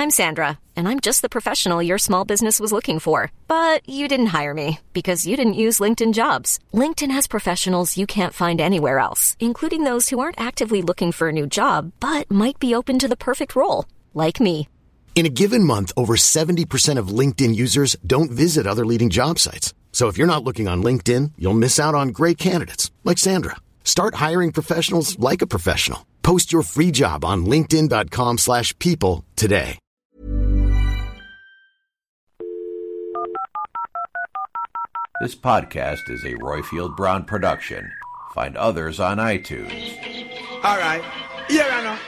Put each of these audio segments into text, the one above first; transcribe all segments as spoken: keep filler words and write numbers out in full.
I'm Sandra, and I'm just the professional your small business was looking for. But you didn't hire me because you didn't use LinkedIn Jobs. LinkedIn has professionals you can't find anywhere else, including those who aren't actively looking for a new job, but might be open to the perfect role, like me. In a given month, over seventy percent of LinkedIn users don't visit other leading job sites. So if you're not looking on LinkedIn, you'll miss out on great candidates like Sandra. Start hiring professionals like a professional. Post your free job on linkedin.com slash people today. This podcast is a Royfield Brown production. Find others on iTunes. All right. Here I know.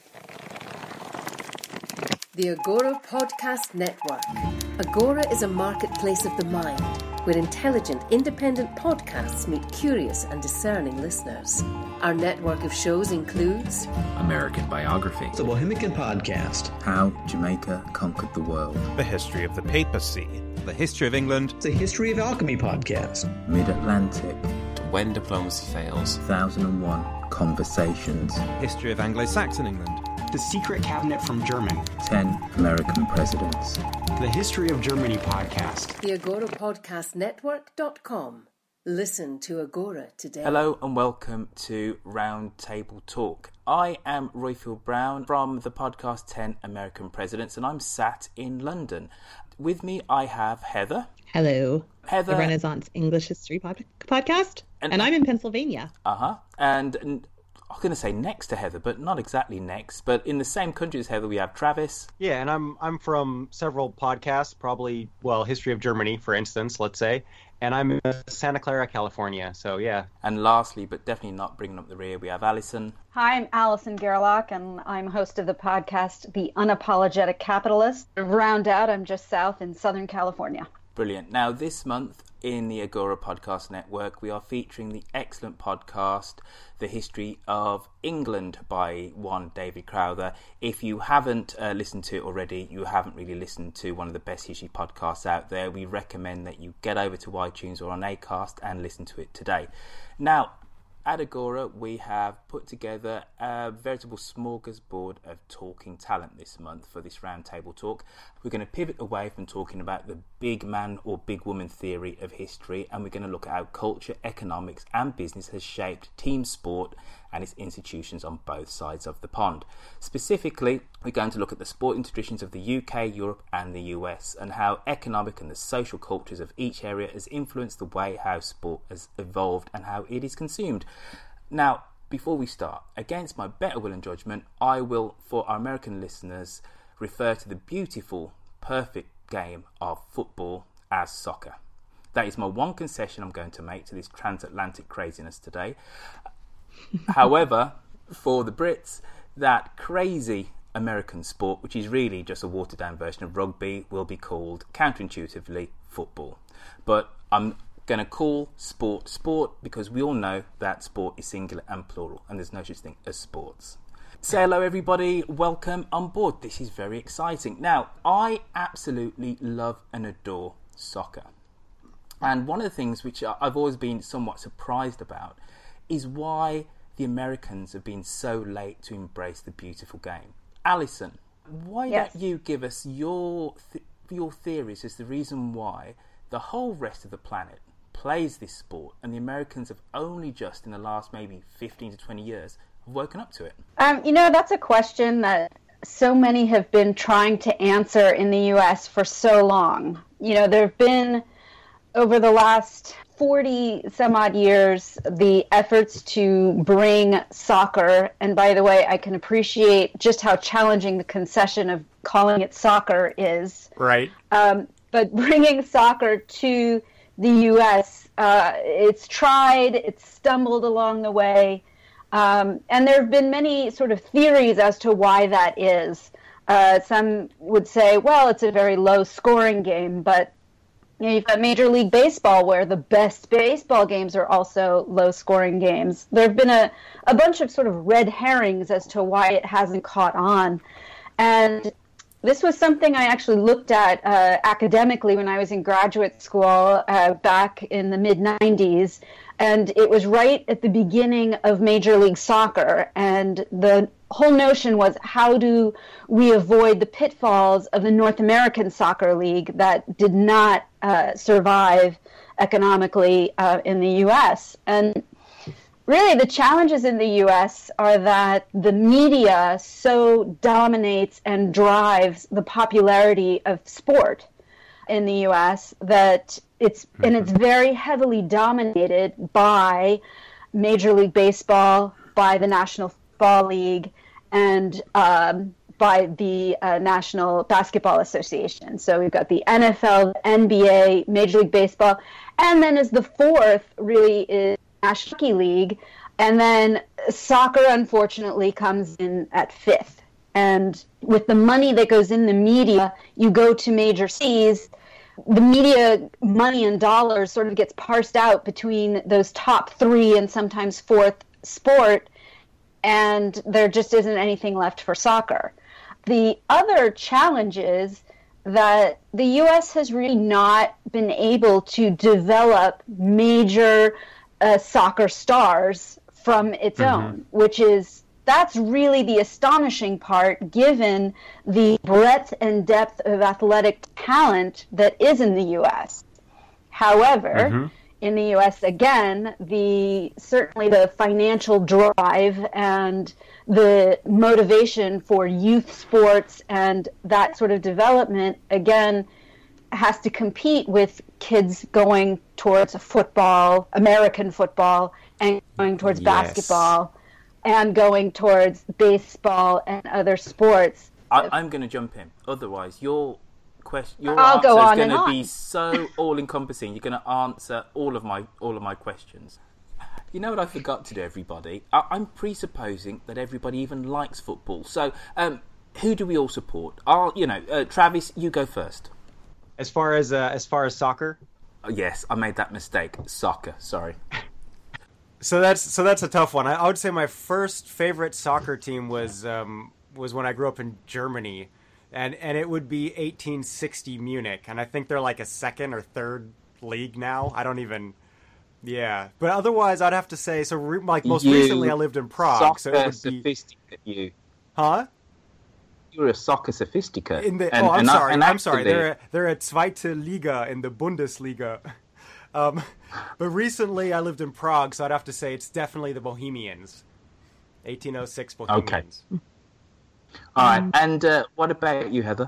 The Agora Podcast Network. Agora is a marketplace of the mind, where intelligent, independent podcasts meet curious and discerning listeners. Our network of shows includes American Biography, The Bohemian Podcast, How Jamaica Conquered the World, The History of the Papacy, The History of England, The History of Alchemy Podcast, Mid-Atlantic, When Diplomacy Fails, one thousand one Conversations, History of Anglo-Saxon England, The Secret Cabinet from Germany, ten American Presidents, The History of Germany Podcast, the agora podcast network dot com. Listen to Agora today. Hello and welcome to Roundtable Talk. I am Royfield Brown from the podcast ten American Presidents, and I'm sat in London. With me I have Heather. Hello. Heather. The Renaissance English History pod- Podcast. And, and I'm in Pennsylvania. Uh-huh. And, and I'm going to say next to Heather, but not exactly next. But in the same country as Heather, we have Travis. Yeah, and I'm I'm from several podcasts, probably, well, History of Germany, for instance, let's say. And I'm in Santa Clara, California, so yeah. And lastly, but definitely not bringing up the rear, we have Alison. Hi, I'm Alison Gerlach, and I'm host of the podcast, The Unapologetic Capitalist. To round out, I'm just south in Southern California. Brilliant. Now, this month in the Agora Podcast Network, we are featuring the excellent podcast, The History of England by one David Crowther. If you haven't uh, listened to it already, you haven't really listened to one of the best history podcasts out there. We recommend that you get over to iTunes or on Acast and listen to it today. Now, at Agora, we have put together a veritable smorgasbord of talking talent this month for this roundtable talk. We're going to pivot away from talking about the big man or big woman theory of history, and we're going to look at how culture, economics and business has shaped team sport and its institutions on both sides of the pond. Specifically, we're going to look at the sporting traditions of the U K, Europe and the U S, and how economic and the social cultures of each area has influenced the way how sport has evolved and how it is consumed. Now, before we start, against my better will and judgment, I will, for our American listeners, refer to the beautiful, perfect game of football as soccer. That is my one concession I'm going to make to this transatlantic craziness today. However, for the Brits, that crazy American sport, which is really just a watered-down version of rugby, will be called, counterintuitively, football. But I'm going to call sport sport because we all know that sport is singular and plural, and there's no such thing as sports. Say hello, everybody. Welcome on board. This is very exciting. Now, I absolutely love and adore soccer. And one of the things which I've always been somewhat surprised about is why the Americans have been so late to embrace the beautiful game. Alison, why yes. don't you give us your th- your theories as the reason why the whole rest of the planet plays this sport and the Americans have only just in the last maybe fifteen to twenty years have woken up to it? Um, you know, that's a question that so many have been trying to answer in the U S for so long. You know, there have been, over the last forty some odd years, the efforts to bring soccer, and by the way, I can appreciate just how challenging the concession of calling it soccer is. Right. Um, but bringing soccer to the U S, uh, it's tried, it's stumbled along the way, um, and there have been many sort of theories as to why that is. Uh, some would say, well, it's a very low-scoring game, but you know, you've got Major League Baseball where the best baseball games are also low-scoring games. There have been a, a bunch of sort of red herrings as to why it hasn't caught on. And this was something I actually looked at uh, academically when I was in graduate school uh, back in the mid nineties. And it was right at the beginning of Major League Soccer. And the whole notion was, how do we avoid the pitfalls of the North American Soccer League that did not uh, survive economically uh, in the U S? And really, the challenges in the U S are that the media so dominates and drives the popularity of sport in the U S that it's mm-hmm. and it's very heavily dominated by Major League Baseball, by the National Football League, and um, by the uh, National Basketball Association. So we've got the N F L, N B A, Major League Baseball, and then as the fourth really is National Hockey League, and then soccer, unfortunately, comes in at fifth. And with the money that goes in the media, you go to major cities, the media money and dollars sort of gets parsed out between those top three and sometimes fourth sport, and there just isn't anything left for soccer. The other challenge is that the U S has really not been able to develop major uh, soccer stars from its mm-hmm. own, which is That's really the astonishing part, given the breadth and depth of athletic talent that is in the U S. However, mm-hmm. in the U S, again, the certainly the financial drive and the motivation for youth sports and that sort of development, again, has to compete with kids going towards football, American football, and going towards yes. basketball, and going towards baseball and other sports. I, I'm going to jump in. Otherwise, your question, your I'll answer go is on going and to on. be so all-encompassing. You're going to answer all of my all of my questions. You know what I forgot to do, everybody? I, I'm presupposing that everybody even likes football. So, um, who do we all support? I'll, you know, uh, Travis, you go first. As far as uh, as far as soccer. Oh, yes, I made that mistake. Soccer. Sorry. So that's so that's a tough one. I, I would say my first favorite soccer team was um, was when I grew up in Germany, and and it would be eighteen sixty Munich, and I think they're like a second or third league now. I don't even, yeah. But otherwise, I'd have to say so. Re, like most you recently, I lived in Prague, so it would be. Sophisticate, you. Huh? You're a soccer sophisticate. In the, and, oh, I'm and, sorry. and I'm sorry. actually, They're a, they're a Zweite Liga in the Bundesliga. Um, but recently I lived in Prague, so I'd have to say it's definitely the Bohemians. eighteen oh six Bohemians. Okay. All right. And uh, what about you, Heather?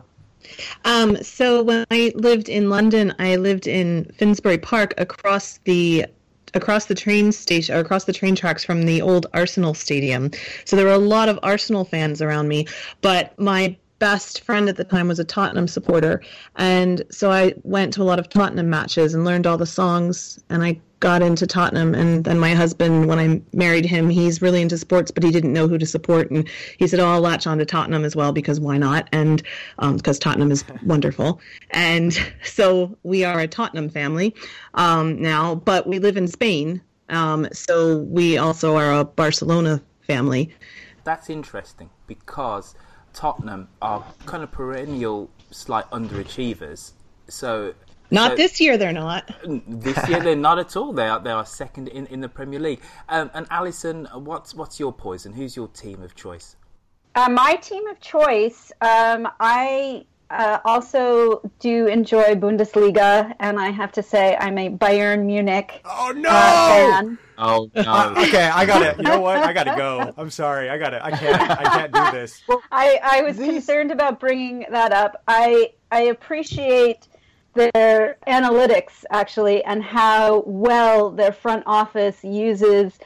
Um, so when I lived in London, I lived in Finsbury Park across the across the train station, or across the train tracks from the old Arsenal Stadium. So there were a lot of Arsenal fans around me, but my best friend at the time was a Tottenham supporter, and so I went to a lot of Tottenham matches and learned all the songs, and I got into Tottenham. And then my husband, when I married him, he's really into sports, but he didn't know who to support, and he said, oh, I'll latch on to Tottenham as well, because why not? And um, because Tottenham is wonderful. And so we are a Tottenham family um, now, but we live in Spain, um, so we also are a Barcelona family. That's interesting, because Tottenham are kind of perennial slight underachievers. So not so, this year, they're not. This year, they're not at all. They are they are second in, in the Premier League. Um, and Alison, what's what's your poison? Who's your team of choice? Uh, my team of choice. Um, I uh, also do enjoy Bundesliga, and I have to say I'm a Bayern Munich oh, no! uh, fan. Oh no! Okay, I got it. You know what? I got to go. I'm sorry. I got it. I can't. I can't do this. I, I was These... concerned about bringing that up. I I appreciate their analytics, actually, and how well their front office uses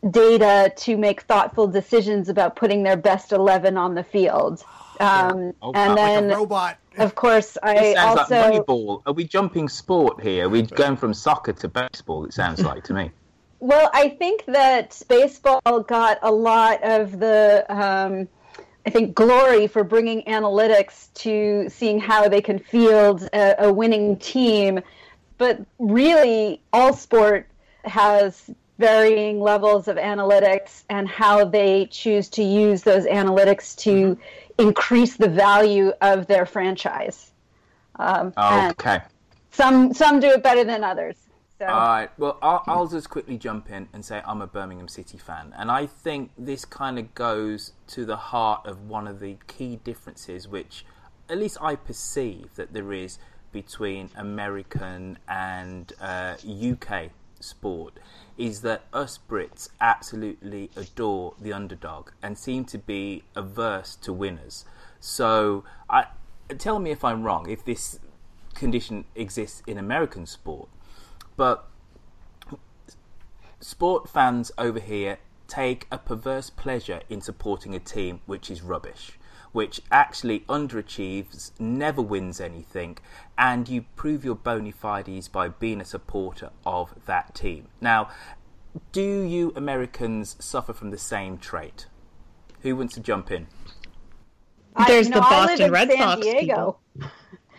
data to make thoughtful decisions about putting their best eleven on the field. Um, oh, and then, like a robot. Of course, I it sounds also. Like Moneyball. Are we jumping sport here? Are we going from soccer to baseball? It sounds like to me. Well, I think that baseball got a lot of the, um, I think, glory for bringing analytics to seeing how they can field a, a winning team. But really, all sport has varying levels of analytics and how they choose to use those analytics to increase the value of their franchise. Um, okay. Some some do it better than others. So. All right. Well, I'll, I'll just quickly jump in and say I'm a Birmingham City fan. And I think this kind of goes to the heart of one of the key differences, which at least I perceive that there is between American and uh, U K sport, is that us Brits absolutely adore the underdog and seem to be averse to winners. So I, tell me if I'm wrong, if this condition exists in American sport. But sport fans over here take a perverse pleasure in supporting a team which is rubbish, which actually underachieves, never wins anything, and you prove your bona fides by being a supporter of that team. Now, do you Americans suffer from the same trait? Who wants to jump in? There's I, the no, Boston Red San Sox Diego. people.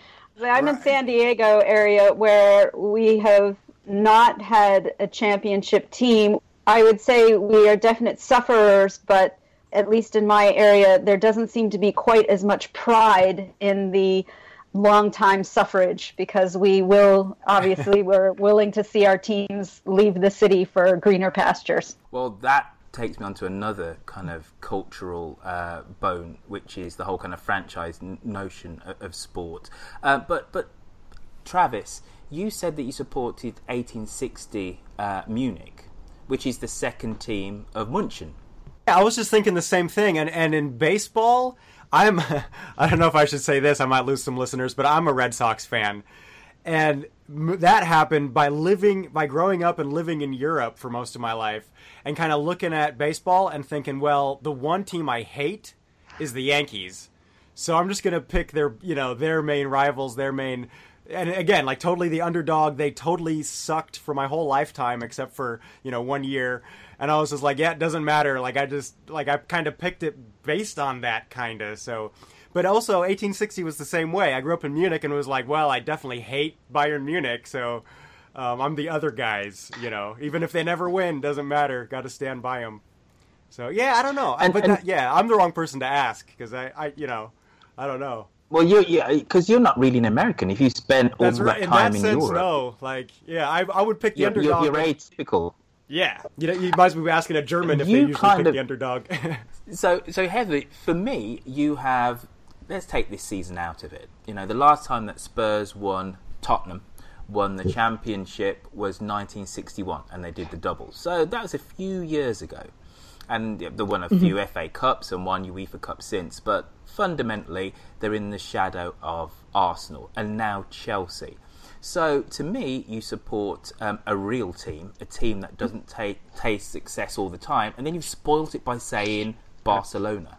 I'm Right. in San Diego area where we have not had a championship team. I would say we are definite sufferers, but at least in my area, there doesn't seem to be quite as much pride in the long-time suffrage, because we will, obviously, we're willing to see our teams leave the city for greener pastures. Well, that takes me on to another kind of cultural uh, bone, which is the whole kind of franchise n- notion of, of sport. Uh, but, but Travis, you said that you supported eighteen sixty uh, Munich, which is the second team of München. I was just thinking the same thing. And, and in baseball, I'm, I don't know if I should say this, I might lose some listeners, but I'm a Red Sox fan. And that happened by living, by growing up and living in Europe for most of my life and kind of looking at baseball and thinking, well, the one team I hate is the Yankees. So I'm just going to pick their, you know, their main rivals, their main, and again, like totally the underdog. They totally sucked for my whole lifetime except for, you know, one year. And I was just like, yeah, it doesn't matter. Like I just, like I kind of picked it based on that kind of, so. But also, eighteen sixty was the same way. I grew up in Munich and was like, well, I definitely hate Bayern Munich, so um, I'm the other guys, you know. Even if they never win, doesn't matter. Got to stand by them. So, yeah, I don't know. And, but and, that, yeah, I'm the wrong person to ask because I, I, you know, I don't know. Well, you, yeah, because you're not really an American. If you spend all That's that right. time in that in sense, Europe, no. Like, yeah, I, I would pick the you're, underdog. You're, you're atypical. Yeah, you know, you might as well be asking a German if You they usually kind pick of- the underdog. So, so Heather, for me, you have. Let's take this season out of it. You know, the last time that Spurs won, Tottenham won the championship was nineteen sixty-one, and they did the double. So that was a few years ago, and they won a few mm-hmm. F A Cups and one UEFA Cup since. But fundamentally, they're in the shadow of Arsenal and now Chelsea. So to me, you support um, a real team, a team that doesn't take taste success all the time, and then you've spoilt it by saying Barcelona.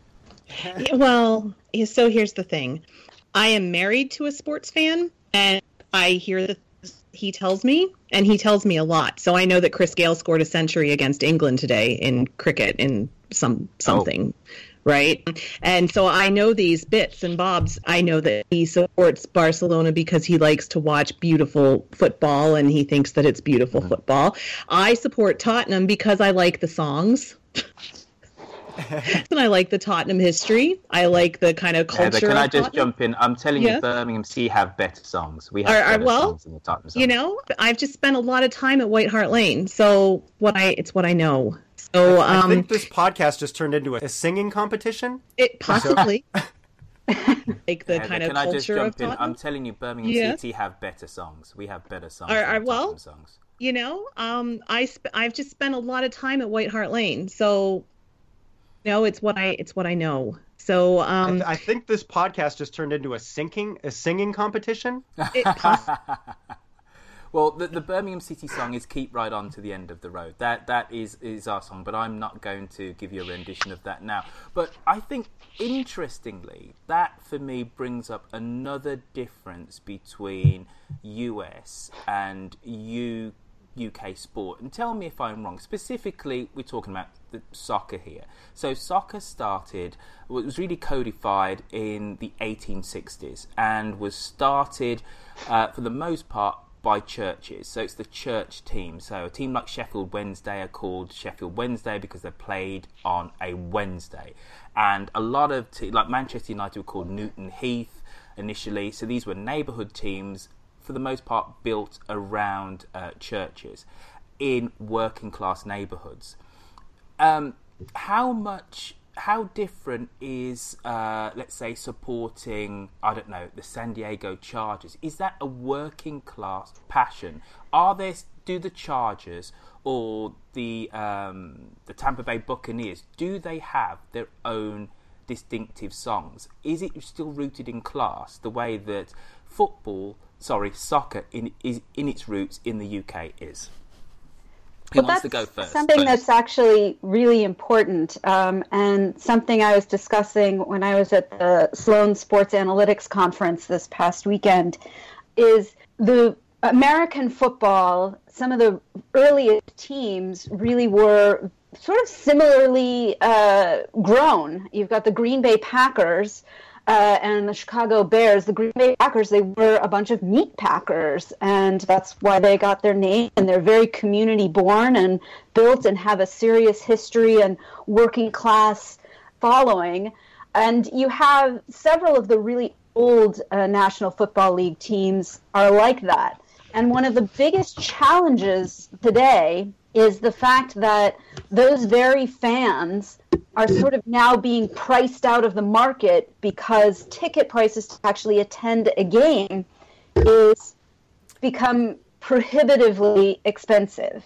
Well, so here's the thing. I am married to a sports fan, and I hear that he tells me, and he tells me a lot. So I know that Chris Gayle scored a century against England today in cricket in some something, oh. right? And so I know these bits and bobs. I know that he supports Barcelona because he likes to watch beautiful football, and he thinks that it's beautiful mm-hmm. football. I support Tottenham because I like the songs. And I like the Tottenham history. I like the kind of culture. Yeah, but can I just Tottenham. jump in? I'm telling yeah. you, Birmingham City have better songs. We have are, better are, well, songs than the Tottenham songs. You know, I've just spent a lot of time at White Hart Lane, so what I it's what I know. So I, um, I think this podcast just turned into a singing competition. It possibly. Like the yeah, kind of can culture I just jump of Tottenham? in? I'm telling you, Birmingham yeah. City have better songs. We have better songs. Are, than are, the well, Tottenham songs. You know, um, I sp- I've just spent a lot of time at White Hart Lane, so. No, it's what I it's what I know. So um, I, th- I think this podcast just turned into a singing a singing competition. It poss- well, the, the Birmingham City song is "Keep Right On to the End of the Road." That that is is our song, but I'm not going to give you a rendition of that now. But I think, interestingly, that for me brings up another difference between U S and U K. U K sport, and tell me if I'm wrong. Specifically, we're talking about the soccer here. So soccer started, well, it was really codified in the eighteen sixties and was started uh, for the most part by churches. So it's the church team. So a team like Sheffield Wednesday are called Sheffield Wednesday because they're played on a Wednesday, and a lot of te- like Manchester United were called Newton Heath initially. So these were neighbourhood teams for the most part, built around uh, churches in working class neighbourhoods. Um, how much, how different is, uh, let's say, supporting, I don't know, the San Diego Chargers? Is that a working class passion? Are there, do the Chargers or the um, the Tampa Bay Buccaneers, do they have their own distinctive songs? Is it still rooted in class the way that football, sorry, soccer in is in its roots in the U K is? Who well, wants that's to go first? Something Please. That's actually really important, um, and something I was discussing when I was at the Sloan Sports Analytics Conference this past weekend is the American football. Some of the earliest teams really were sort of similarly uh, grown. You've got the Green Bay Packers uh, and the Chicago Bears. The Green Bay Packers, they were a bunch of meat packers, and that's why they got their name. And they're very community-born and built and have a serious history and working-class following. And you have several of the really old uh, National Football League teams are like that. And one of the biggest challenges today is the fact that those very fans are sort of now being priced out of the market because ticket prices to actually attend a game is become prohibitively expensive.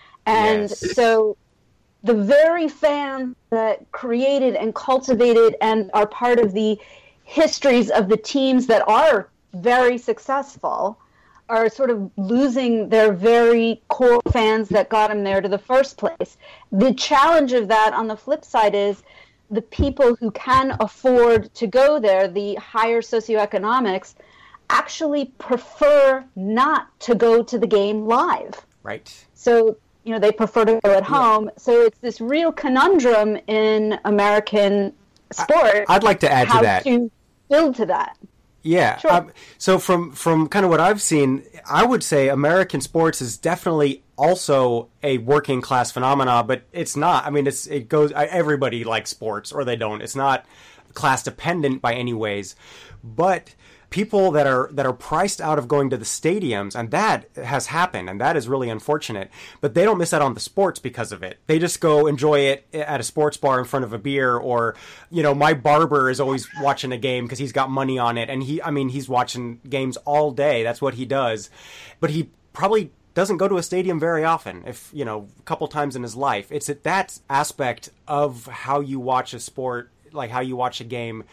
And yes. So the very fans that created and cultivated and are part of the histories of the teams that are very successful are sort of losing their very core fans that got them there to the first place. The challenge of that on the flip side is the people who can afford to go there, the higher socioeconomics, actually prefer not to go to the game live. Right. So, you know, they prefer to go at home. Yeah. So it's this real conundrum in American sport. I'd like to add to that. How to build to that. Yeah. Sure. Um, so from, from kind of what I've seen, I would say American sports is definitely also a working class phenomena, but it's not. I mean, it's it goes. Everybody likes sports, or they don't. It's not class dependent by any ways, but people that are that are priced out of going to the stadiums, and that has happened, and that is really unfortunate. But they don't miss out on the sports because of it. They just go enjoy it at a sports bar in front of a beer, or, you know, my barber is always watching a game because he's got money on it, and he, I mean, he's watching games all day. That's what he does. But he probably doesn't go to a stadium very often, if, you know, a couple times in his life. It's at that aspect of how you watch a sport, like how you watch a game,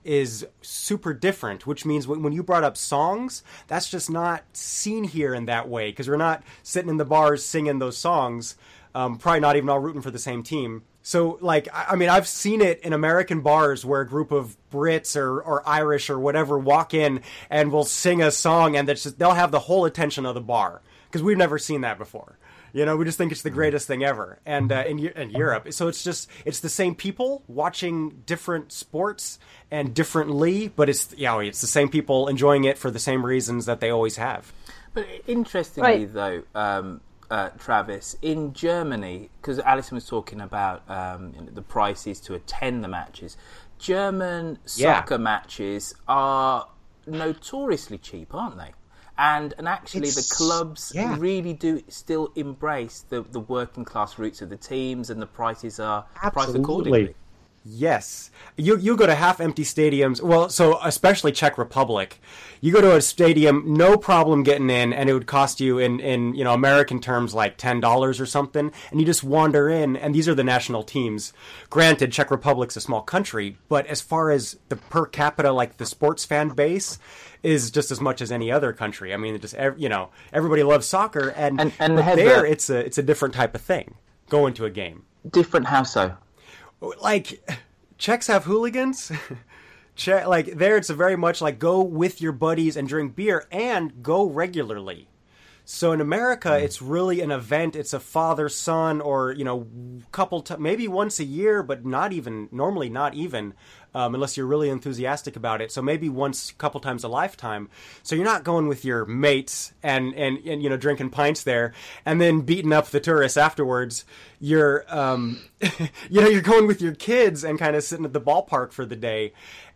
is super different, which means when you brought up songs, that's just not seen here in that way, because we're not sitting in the bars singing those songs, um, probably not even all rooting for the same team. So, like, I mean, I've seen it in American bars where a group of Brits or, or Irish or whatever walk in and will sing a song, and that's just, they'll have the whole attention of the bar, because we've never seen that before. You know, we just think it's the greatest thing ever. And uh, in, in Europe, so it's just, it's the same people watching different sports and differently, but it's, you know, it's the same people enjoying it for the same reasons that they always have. But interestingly, right. though, um, uh, Travis, in Germany, because Alison was talking about um, you know, the prices to attend the matches, German soccer yeah. matches are notoriously cheap, aren't they? And and actually, it's, the clubs yeah. really do still embrace the, the working class roots of the teams, and the prices are Absolutely. priced accordingly. Yes. You you go to half-empty stadiums, well, so especially Czech Republic, you go to a stadium, no problem getting in, and it would cost you, in, in you know American terms, like ten dollars or something, and you just wander in, and these are the national teams. Granted, Czech Republic's a small country, but as far as the per capita, like the sports fan base, is just as much as any other country. I mean, it just, you know, everybody loves soccer, and, and, and but there the... it's a it's a different type of thing, going to a game. Different how so? Like, Czechs have hooligans. Che- like, there it's a very much like go with your buddies and drink beer and go regularly. So in America, mm. it's really an event. It's a father-son, or, you know, couple t- maybe once a year, but not even, normally not even, um, unless you're really enthusiastic about it. So maybe once, a couple times a lifetime. So you're not going with your mates and, and, and you know, drinking pints there and then beating up the tourists afterwards. You're, um, you know, you're going with your kids and kind of sitting at the ballpark for the day.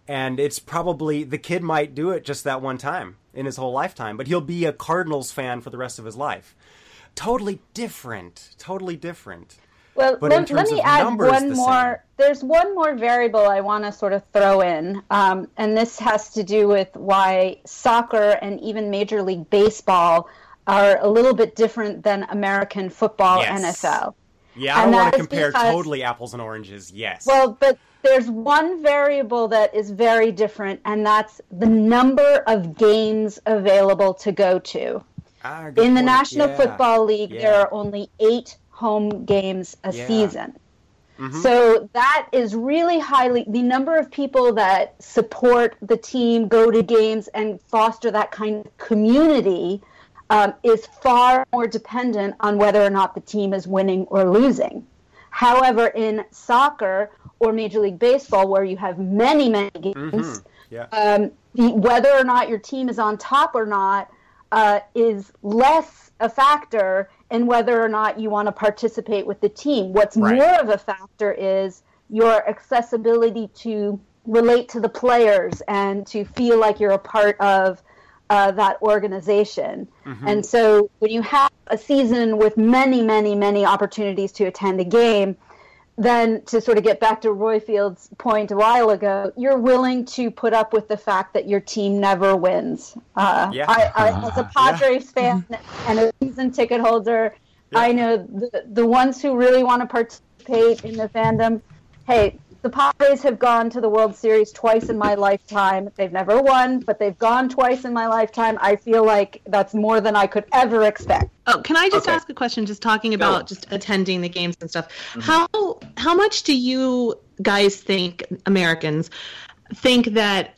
And it's probably, the kid might do it just that one time in his whole lifetime, but he'll be a Cardinals fan for the rest of his life. Totally different. Totally different. Well, but let, let me add one the more. Same. There's one more variable I want to sort of throw in, um, and this has to do with why soccer and even Major League Baseball are a little bit different than American football, yes. N F L. Yeah, I and don't want to compare because, totally apples and oranges, yes. Well, but there's one variable that is very different, and that's the number of games available to go to. Ah, in point. the National yeah. Football League, yeah. there are only eight home games a yeah. season. Mm-hmm. So that is really highly, the number of people that support the team, go to games, and foster that kind of community um, is far more dependent on whether or not the team is winning or losing. However, in soccer or Major League Baseball, where you have many, many games, mm-hmm. yeah. um, the, whether or not your team is on top or not uh, is less a factor in whether or not you want to participate with the team. What's right. more of a factor is your accessibility to relate to the players and to feel like you're a part of uh, that organization. Mm-hmm. And so when you have a season with many, many, many opportunities to attend a game, then to sort of get back to Royfield's point a while ago, you're willing to put up with the fact that your team never wins. Uh, yeah. I, I, as a Padres fan and a season ticket holder, yeah. I know the, the ones who really want to participate in the fandom, hey, the Padres have gone to the World Series twice in my lifetime. They've never won, but they've gone twice in my lifetime. I feel like that's more than I could ever expect. Oh, can I just okay. ask a question, just talking about Go. just attending the games and stuff? Mm-hmm. How how much do you guys think, Americans, think that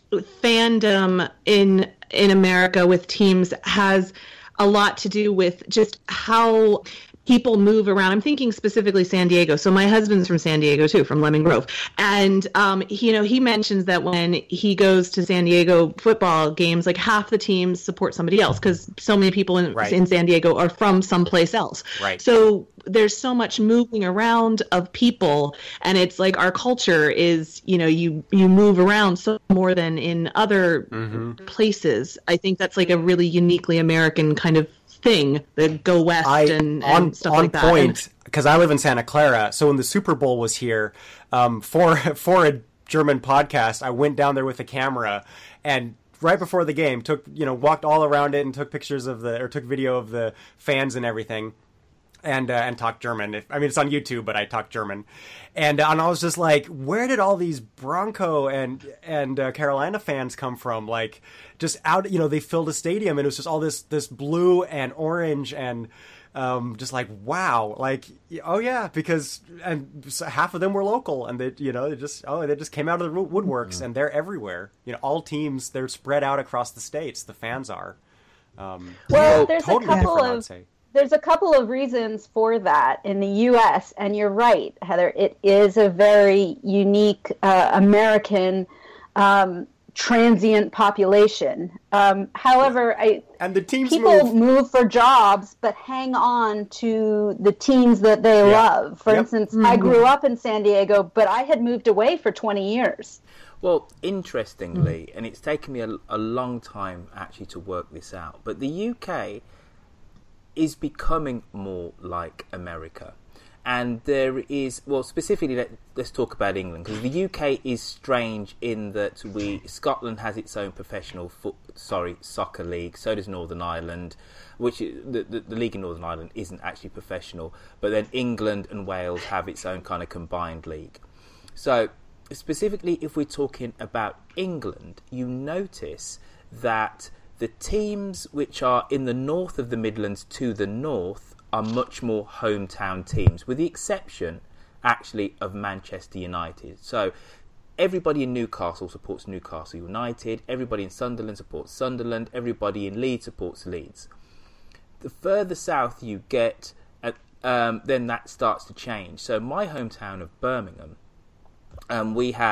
fandom in in America with teams has a lot to do with just how people move around? I'm thinking specifically San Diego. So my husband's from San Diego too, from Lemon Grove. And, um, he, you know, he mentions that when he goes to San Diego football games, like half the teams support somebody else because so many people in, right. in San Diego are from someplace else. Right. So there's so much moving around of people, and it's like our culture is, you know, you, you move around so more than in other mm-hmm. places. I think that's like a really uniquely American kind of thing, the go west I, and, and on, stuff on like that. point, because I live in Santa Clara, so when the Super Bowl was here, um, for for a German podcast, I went down there with a camera and right before the game took, you know, walked all around it and took pictures of the, or took video of the fans and everything. And uh, and talk German. If, I mean, it's on YouTube, but I talk German. And uh, and I was just like, where did all these Bronco and and uh, Carolina fans come from? Like, just out, you know, they filled a stadium, and it was just all this this blue and orange, and um, just like, wow, like, oh yeah, because and so half of them were local, and they, you know, they just oh they just came out of the woodworks, mm-hmm. and they're everywhere. You know, all teams, they're spread out across the states. The fans are. Um, well, so there's totally a couple different, I would of. say. There's a couple of reasons for that in the U S, and you're right, Heather. It is a very unique uh, American um, transient population. Um, however, I, and the teams people move. move for jobs, but hang on to the teams that they yeah. love. For yep. instance, mm-hmm. I grew up in San Diego, but I had moved away for twenty years. Well, interestingly, mm. and it's taken me a, a long time actually to work this out, but the U K is becoming more like America. And there is, well, specifically, let, let's talk about England, because the U K is strange in that we, Scotland has its own professional foot, sorry, soccer league, so does Northern Ireland, which the, the, the league in Northern Ireland isn't actually professional, but then England and Wales have its own kind of combined league. So, specifically, if we're talking about England, you notice that the teams which are in the north of the Midlands to the north are much more hometown teams, with the exception, actually, of Manchester United. So everybody in Newcastle supports Newcastle United, everybody in Sunderland supports Sunderland, everybody in Leeds supports Leeds. The further south you get, uh, um, then that starts to change. So my hometown of Birmingham, um, we have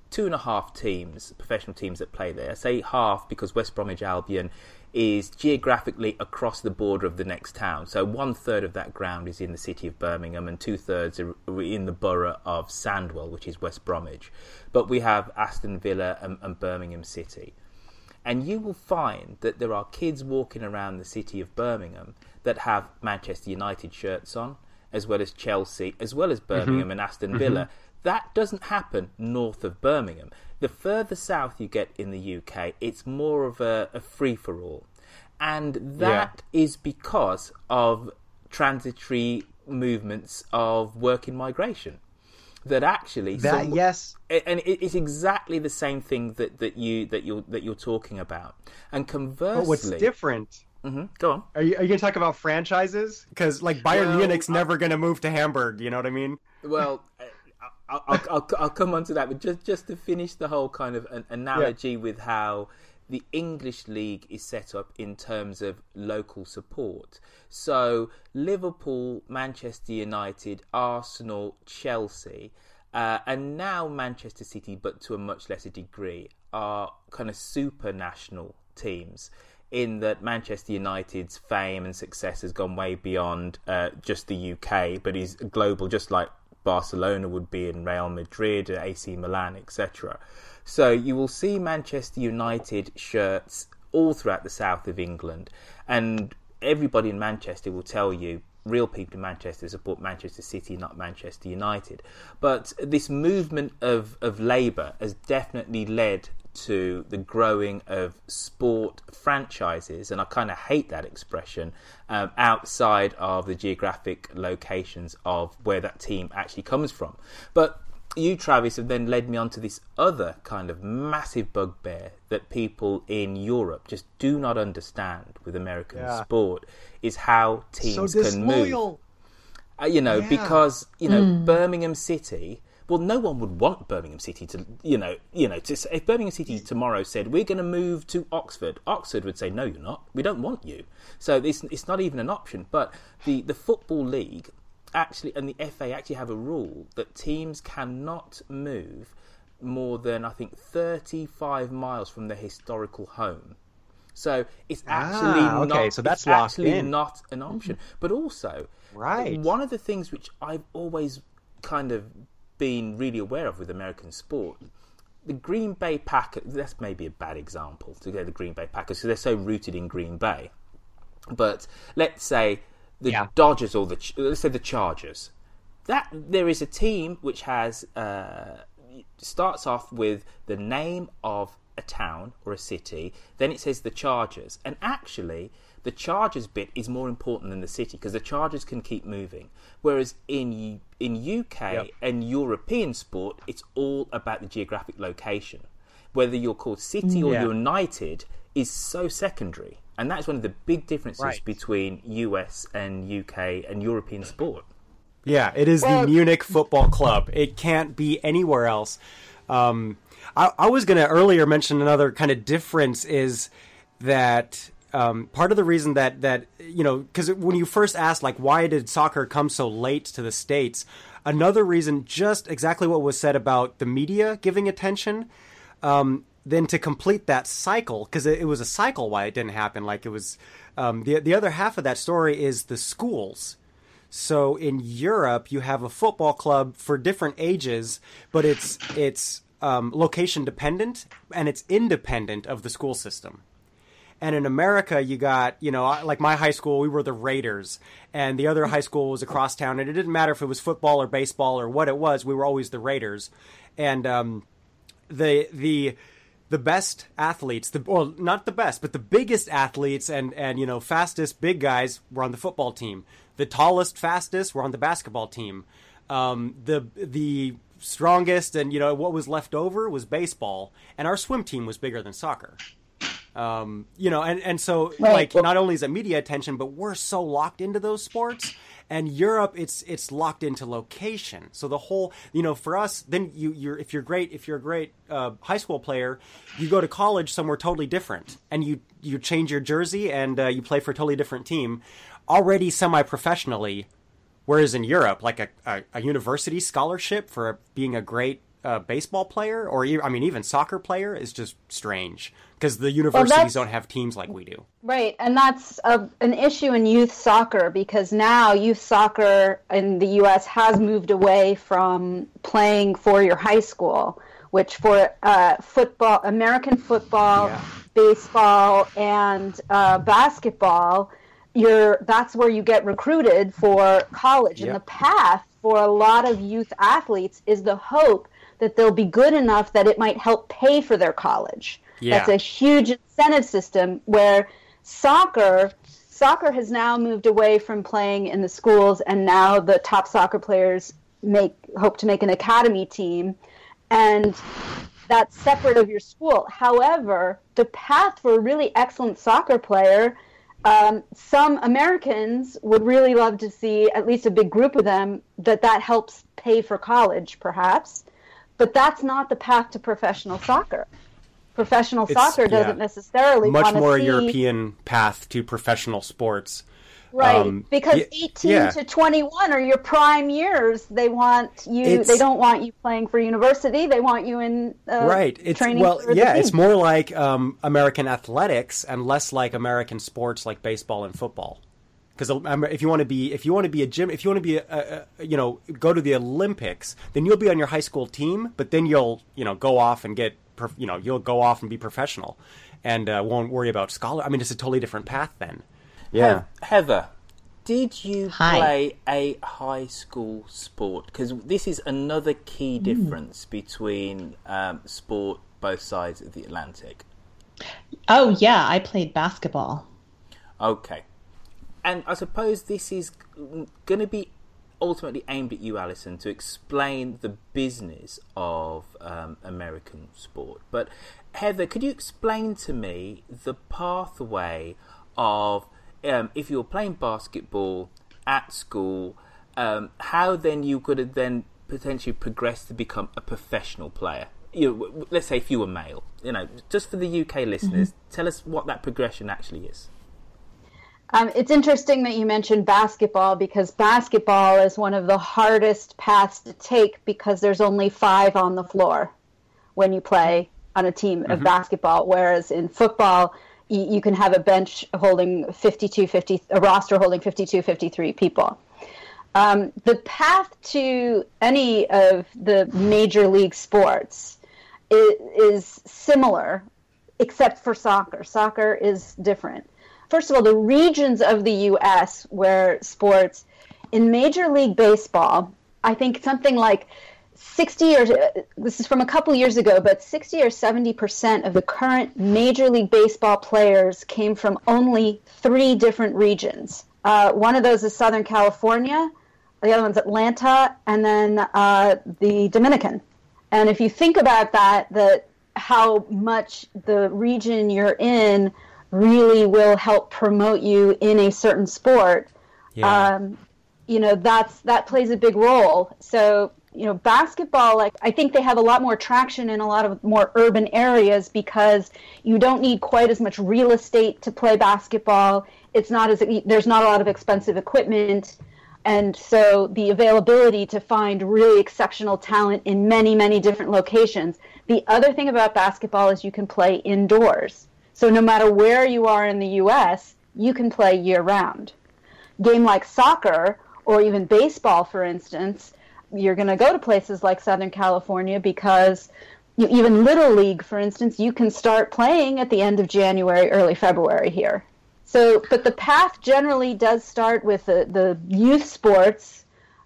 two and a half teams, professional teams that play there. I say half because West Bromwich Albion is geographically across the border of the next town. So one third of that ground is in the city of Birmingham and two thirds are in the borough of Sandwell, which is West Bromwich. But we have Aston Villa and, and Birmingham City. And you will find that there are kids walking around the city of Birmingham that have Manchester United shirts on, as well as Chelsea, as well as Birmingham mm-hmm. and Aston Villa. Mm-hmm. That doesn't happen north of Birmingham. The further south you get in the U K, it's more of a, a free-for-all. And that yeah. is because of transitory movements of working migration. That actually... That, some, yes. And it's exactly the same thing that, that, you, that, you're, that you're talking about. And conversely... But what's different... Mm-hmm. Go on. Are you, are you going to talk about franchises? Because, like, Bayern well, Munich's I... never going to move to Hamburg, you know what I mean? Well... I'll, I'll, I'll come on to that, but just, just to finish the whole kind of an analogy yeah. with how the English League is set up in terms of local support. So Liverpool, Manchester United, Arsenal, Chelsea, uh, and now Manchester City, but to a much lesser degree, are kind of super-national teams in that Manchester United's fame and success has gone way beyond uh, just the U K, but is global, just like Barcelona would be in Real Madrid, A C Milan, et cetera. So you will see Manchester United shirts all throughout the south of England, and everybody in Manchester will tell you real people in Manchester support Manchester City, not Manchester United. But this movement of, of Labour has definitely led to the growing of sport franchises, and I kind of hate that expression, um, outside of the geographic locations of where that team actually comes from. But you, Travis, have then led me on to this other kind of massive bugbear that people in Europe just do not understand with American yeah. sport, is how teams so can move. Uh, you know, yeah. because, you know, mm. Birmingham City... Well, no one would want Birmingham City to, you know, you know, to, if Birmingham City tomorrow said, we're going to move to Oxford, Oxford would say, no, you're not. We don't want you. So it's, it's not even an option. But the, the Football League actually, and the F A actually have a rule that teams cannot move more than, I think, thirty-five miles from their historical home. So it's actually ah, okay, not, so that's it's locked actually in. not an option. But also, right. one of the things which I've always kind of been really aware of with American sport, the Green Bay Packers, that's maybe a bad example to go the Green Bay Packers because they're so rooted in Green Bay. But let's say the yeah. Dodgers or the let's say the Chargers. That there is a team which has uh, starts off with the name of a town or a city, then it says the Chargers, and actually the Chargers bit is more important than the city because the Chargers can keep moving. Whereas in in U K yep. and European sport, it's all about the geographic location. Whether you're called City or yeah. United is so secondary, and that's one of the big differences right. between U S and U K and European sport. Yeah, it is well, the Munich Football Club. It can't be anywhere else. Um, I, I was going to earlier mention another kind of difference is that. Um, part of the reason that, that you know, because when you first asked, like, why did soccer come so late to the States, another reason, just exactly what was said about the media giving attention, um, then to complete that cycle, because it, it was a cycle why it didn't happen. Like, it was, um, the, the other half of that story is the schools. So in Europe, you have a football club for different ages, but it's, it's um, location dependent, and it's independent of the school system. And in America, you got, you know, like my high school, we were the Raiders, and the other high school was across town, and it didn't matter if it was football or baseball or what it was, we were always the Raiders. And um, the the the best athletes, the well, not the best, but the biggest athletes and, and, you know, fastest big guys were on the football team. The tallest, fastest were on the basketball team. Um, the the strongest and, you know, what was left over was baseball, and our swim team was bigger than soccer. Um, you know, and, and so right. like not only is it media attention, but we're so locked into those sports. And Europe, it's it's locked into location. So the whole, you know, for us, then you you're if you're great, if you're a great uh, high school player, you go to college somewhere totally different, and you you change your jersey and uh, you play for a totally different team, already semi-professionally. Whereas in Europe, like a, a, a university scholarship for being a great uh, baseball player, or e- I mean, even soccer player, is just strange because the universities well, don't have teams like we do. Right, and that's a, an issue in youth soccer because now youth soccer in the U S has moved away from playing for your high school, which for uh, football, American football, yeah. baseball, and uh, basketball, you're that's where you get recruited for college. Yep. And the path for a lot of youth athletes is the hope that they'll be good enough that it might help pay for their college. Yeah. That's a huge incentive system where soccer soccer has now moved away from playing in the schools, and now the top soccer players make hope to make an academy team, and that's separate of your school. However, the path for a really excellent soccer player, um, some Americans would really love to see, at least a big group of them, that that helps pay for college, perhaps. But that's not the path to professional soccer. Professional it's, soccer doesn't yeah, necessarily much want to more see... European path to professional sports. Right, um, because y- eighteen yeah. to twenty-one are your prime years. They want you. It's, they don't want you playing for university. They want you in uh, right. It's, training. Well, for yeah, the it's more like um, American athletics and less like American sports like baseball and football. Because if you want to be, if you want to be a gym, if you want to be, a, a, a, you know, go to the Olympics, then you'll be on your high school team. But then you'll, you know, go off and get, you know, you'll go off and be professional, and uh, won't worry about scholar. I mean, it's a totally different path then. Yeah, Heather. Did you Hi. play a high school sport? Because this is another key difference mm. between um, sport both sides of the Atlantic. Oh, yeah, I played basketball. Okay. And I suppose this is going to be ultimately aimed at you, Alison, to explain the business of um, American sport. But Heather, could you explain to me the pathway of... Um, if you were playing basketball at school, um, how then you could have then potentially progressed to become a professional player? You know, let's say if you were male, you know, just for the U K listeners, mm-hmm. tell us what that progression actually is. Um, it's interesting that you mentioned basketball because basketball is one of the hardest paths to take because there's only five on the floor when you play on a team mm-hmm. of basketball, whereas in football, you can have a bench holding fifty-two, fifty, a roster holding fifty-two, fifty-three people. Um, the path to any of the major league sports is, is similar, except for soccer. Soccer is different. First of all, the regions of the U S where sports, in Major League Baseball, I think something like sixty or this is from a couple years ago, but sixty or seventy percent of the current Major League Baseball players came from only three different regions. Uh, one of those is Southern California, the other one's Atlanta, and then uh, the Dominican. And if you think about that, that how much the region you're in really will help promote you in a certain sport, yeah. um, you know, that's that plays a big role. So. You know, basketball, like I think they have a lot more traction in a lot of more urban areas because you don't need quite as much real estate to play basketball. It's not as there's not a lot of expensive equipment, and so the availability to find really exceptional talent in many, many different locations. The other thing about basketball is you can play indoors. So no matter where you are in the U S, you can play year-round. Game like soccer or even baseball, for instance, you're going to go to places like Southern California because you, even Little League, for instance, you can start playing at the end of January, early February here. So, but the path generally does start with the, the youth sports,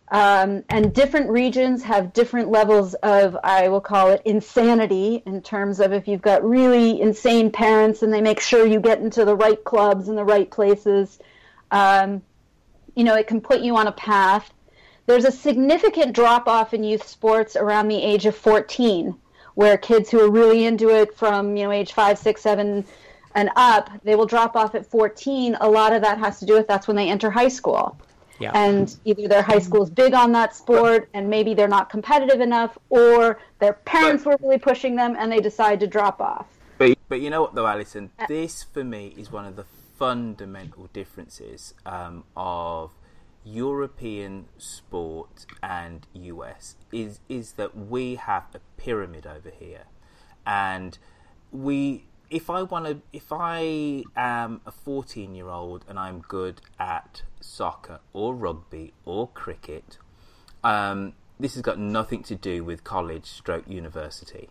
um, and different regions have different levels of, I will call it, insanity in terms of if you've got really insane parents and they make sure you get into the right clubs and the right places, um, you know, it can put you on a path. There's a significant drop-off in youth sports around the age of fourteen, where kids who are really into it from, you know, age five, six, seven, and up, they will drop off at fourteen. A lot of that has to do with that's when they enter high school. Yeah. And either their high school is big on that sport and maybe they're not competitive enough, or their parents were really pushing them and they decide to drop off. But, but you know what, though, Alison? This, for me, is one of the fundamental differences um, of European sport and U S is is that we have a pyramid over here, and we if I want to if I am a fourteen year old and I'm good at soccer or rugby or cricket, um, this has got nothing to do with college stroke university.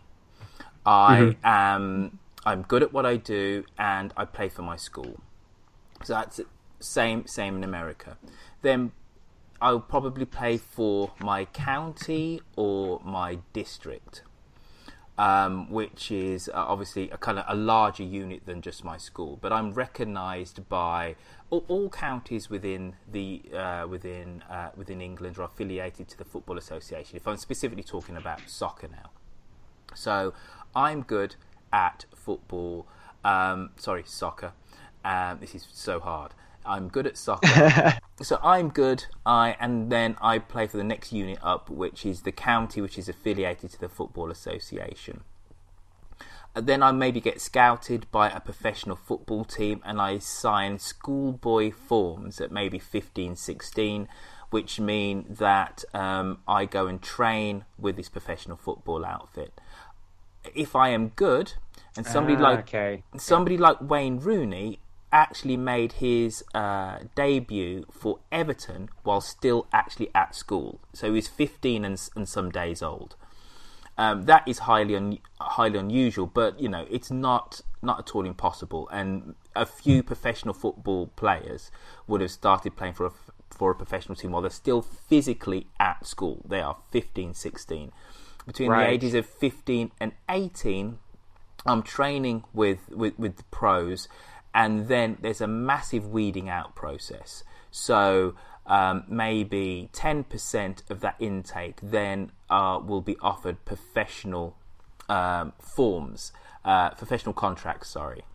I mm-hmm. am I'm good at what I do and I play for my school. So that's same same in America. Then I'll probably play for my county or my district, um, which is uh, obviously a kind of a larger unit than just my school. But I'm recognised by all, all counties within the uh, within uh, within England are affiliated to the Football Association. If I'm specifically talking about soccer now, so I'm good at football. Um, sorry, soccer. Um, this is so hard. I'm good at soccer. So I'm good, I and then I play for the next unit up, which is the county, which is affiliated to the Football Association. And then I maybe get scouted by a professional football team and I sign schoolboy forms at maybe fifteen, sixteen, which mean that um, I go and train with this professional football outfit. If I am good, and somebody ah, like okay. somebody like Wayne Rooney actually made his uh, debut for Everton while still actually at school. So he was fifteen and, and some days old. Um, that is highly un, highly unusual, but you know it's not not at all impossible. And a few professional football players would have started playing for a for a professional team while they're still physically at school. They are fifteen, sixteen. Between right. the ages of fifteen and eighteen, I'm training with, with, with the pros. And then there's a massive weeding out process. So um, maybe ten percent of that intake then uh, will be offered professional um, forms, uh, professional contracts, sorry.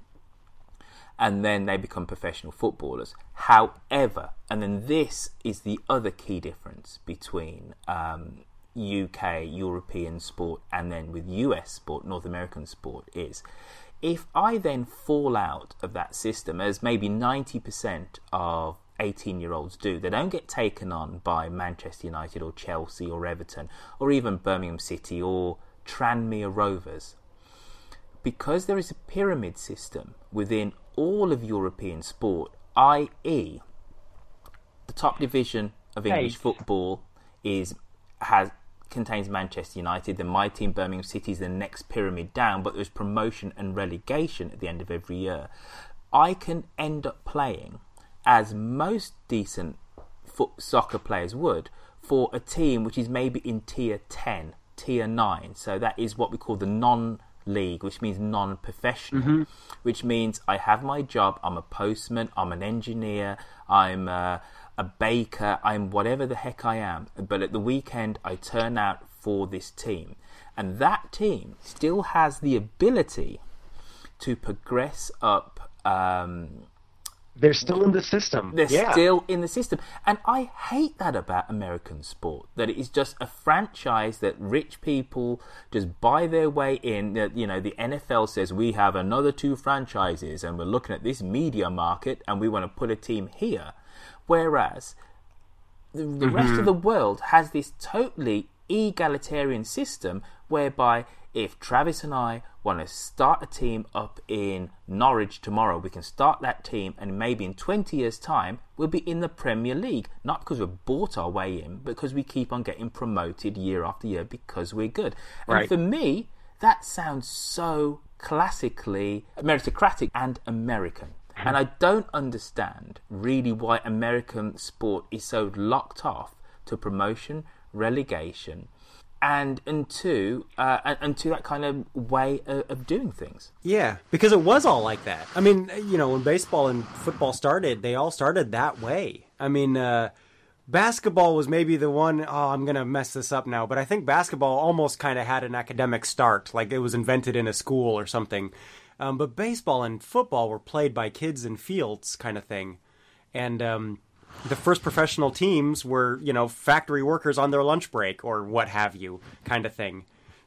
And then they become professional footballers. However, and then this is the other key difference between um, U K, European sport, and then with U S sport, North American sport, is if I then fall out of that system, as maybe ninety percent of eighteen-year-olds do, they don't get taken on by Manchester United or Chelsea or Everton or even Birmingham City or Tranmere Rovers. Because there is a pyramid system within all of European sport, that is the top division of English hey. football is has contains Manchester United, then my team Birmingham City is the next pyramid down, but there's promotion and relegation at the end of every year. I can end up playing, as most decent foot soccer players would, for a team which is maybe in tier ten, tier nine. So that is what we call the non-league, which means non-professional, mm-hmm. which means I have my job, I'm a postman, I'm an engineer, I'm uh, a baker, I'm whatever the heck I am. But at the weekend, I turn out for this team. And that team still has the ability to progress up. Um, they're still in the system. They're yeah. still in the system. And I hate that about American sport, that it is just a franchise that rich people just buy their way in. You know, the N F L says we have another two franchises and we're looking at this media market and we want to put a team here. Whereas the, the mm-hmm. rest of the world has this totally egalitarian system whereby if Travis and I want to start a team up in Norwich tomorrow, we can start that team and maybe in twenty years' time we'll be in the Premier League. Not because we've bought our way in, but because we keep on getting promoted year after year because we're good. Right. And for me, that sounds so classically meritocratic and American. And I don't understand really why American sport is so locked off to promotion, relegation, and and to uh, and, and to that kind of way of, of doing things. Yeah, because it was all like that. I mean, you know, when baseball and football started, they all started that way. I mean, uh, basketball was maybe the one, oh, I'm going to mess this up now, but I think basketball almost kind of had an academic start, like it was invented in a school or something. Um, but baseball and football were played by kids in fields kind of thing. And um, the first professional teams were, you know, factory workers on their lunch break or what have you kind of thing.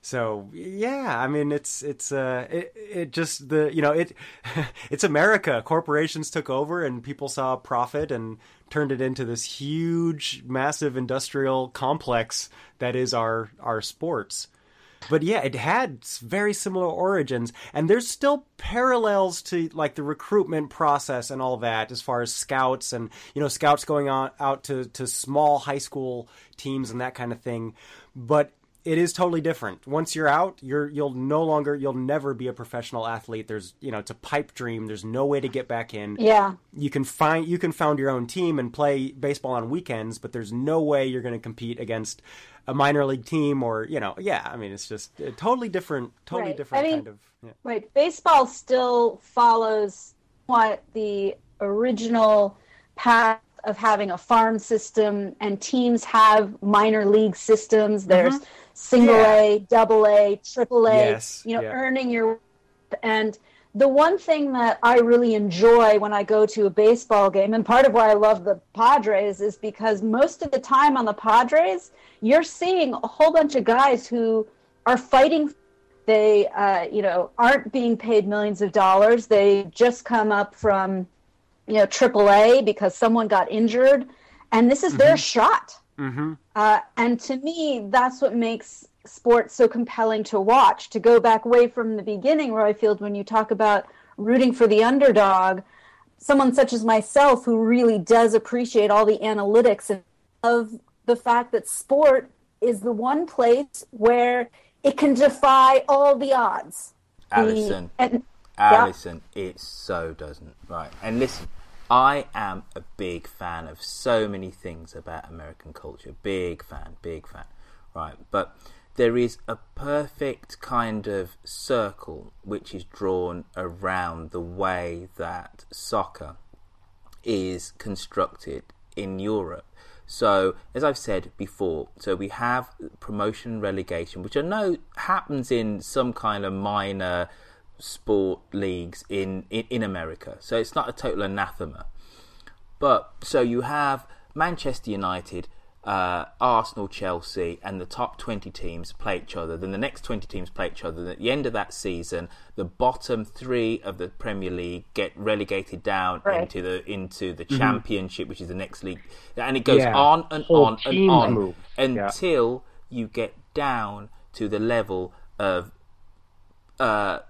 So yeah, I mean it's it's uh it, it just the you know it it's America. Corporations took over and people saw profit and turned it into this huge, massive industrial complex that is our our sports. But yeah, it had very similar origins, and there's still parallels to like the recruitment process and all that, as far as scouts and you know scouts going on out to to small high school teams and that kind of thing. But it is totally different. Once you're out, you're you'll no longer you'll never be a professional athlete. There's you know it's a pipe dream. There's no way to get back in. Yeah. You can find you can found your own team and play baseball on weekends, but there's no way you're going to compete against a minor league team or you know yeah. I mean it's just a totally different, totally right. different I mean, kind of yeah. Right. Baseball still follows what the original path of having a farm system, and teams have minor league systems. There's mm-hmm. single yeah. A, double A, triple A, yes. you know, yeah. earning your, and the one thing that I really enjoy when I go to a baseball game, and part of why I love the Padres, is because most of the time on the Padres, you're seeing a whole bunch of guys who are fighting. They, uh, you know, aren't being paid millions of dollars. They just come up from, you know, triple A because someone got injured, and this is mm-hmm. their shot. Mm-hmm. Uh, and to me, that's what makes sports so compelling to watch. To go back way from the beginning, Roifield, when you talk about rooting for the underdog, someone such as myself who really does appreciate all the analytics of the fact that sport is the one place where it can defy all the odds. Alison, the, and, Alison, yeah. It so doesn't. Right. And listen, I am a big fan of so many things about American culture. Big fan, big fan. Right. But there is a perfect kind of circle which is drawn around the way that soccer is constructed in Europe. So, as I've said before, so we have promotion and relegation, which I know happens in some kind of minor sport leagues in, in, in America. So it's not a total anathema. But, so you have Manchester United, uh, Arsenal, Chelsea, and the top twenty teams play each other. Then the next twenty teams play each other. And at the end of that season, the bottom three of the Premier League get relegated down right. into the into the mm-hmm. Championship, which is the next league, and it goes yeah. on and Whole on and on move. until yeah. you get down to the level of uh,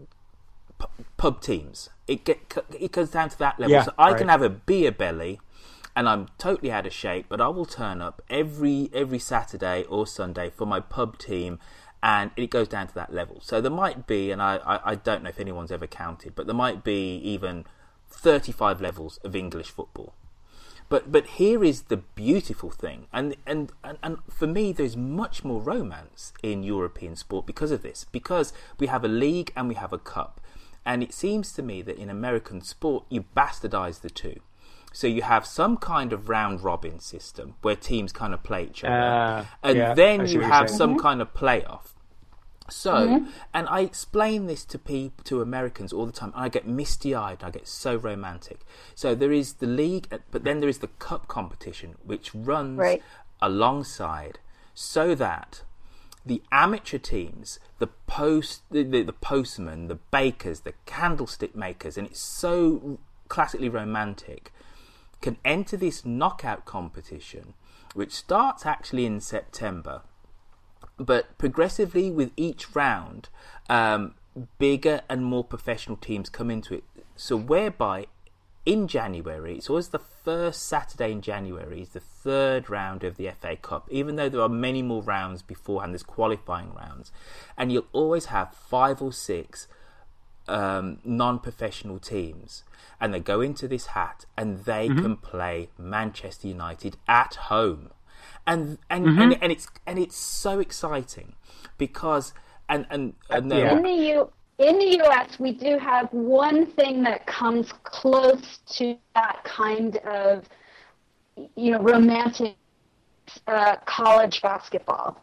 p- pub teams. It get it goes down to that level. Yeah, so I right. can have a beer belly. And I'm totally out of shape, but I will turn up every every Saturday or Sunday for my pub team, and it goes down to that level. So there might be, and I, I, I don't know if anyone's ever counted, but there might be even thirty-five levels of English football. But but here is the beautiful thing, and, and, and, and for me there's much more romance in European sport because of this, because we have a league and we have a cup. And it seems to me that in American sport you bastardize the two. So you have some kind of round-robin system where teams kind of play each other. Uh, and yeah, then you have some mm-hmm. kind of playoff. So, mm-hmm. and I explain this to people, to Americans all the time, and I get misty-eyed, I get so romantic. So there is the league, but then there is the cup competition, which runs right. alongside, so that the amateur teams, the post, the, the, the postmen, the bakers, the candlestick makers, and it's so classically romantic, can enter this knockout competition, which starts actually in September, but progressively with each round, um, bigger and more professional teams come into it. So whereby in January, it's always the first Saturday in January, is the third round of the F A Cup, even though there are many more rounds beforehand, there's qualifying rounds, and you'll always have five or six um, non-professional teams. And they go into this hat and they mm-hmm. can play Manchester United at home. And and, mm-hmm. and and it's and it's so exciting because and and, and yeah. in the U in the U S we do have one thing that comes close to that kind of you know romantic uh, college basketball.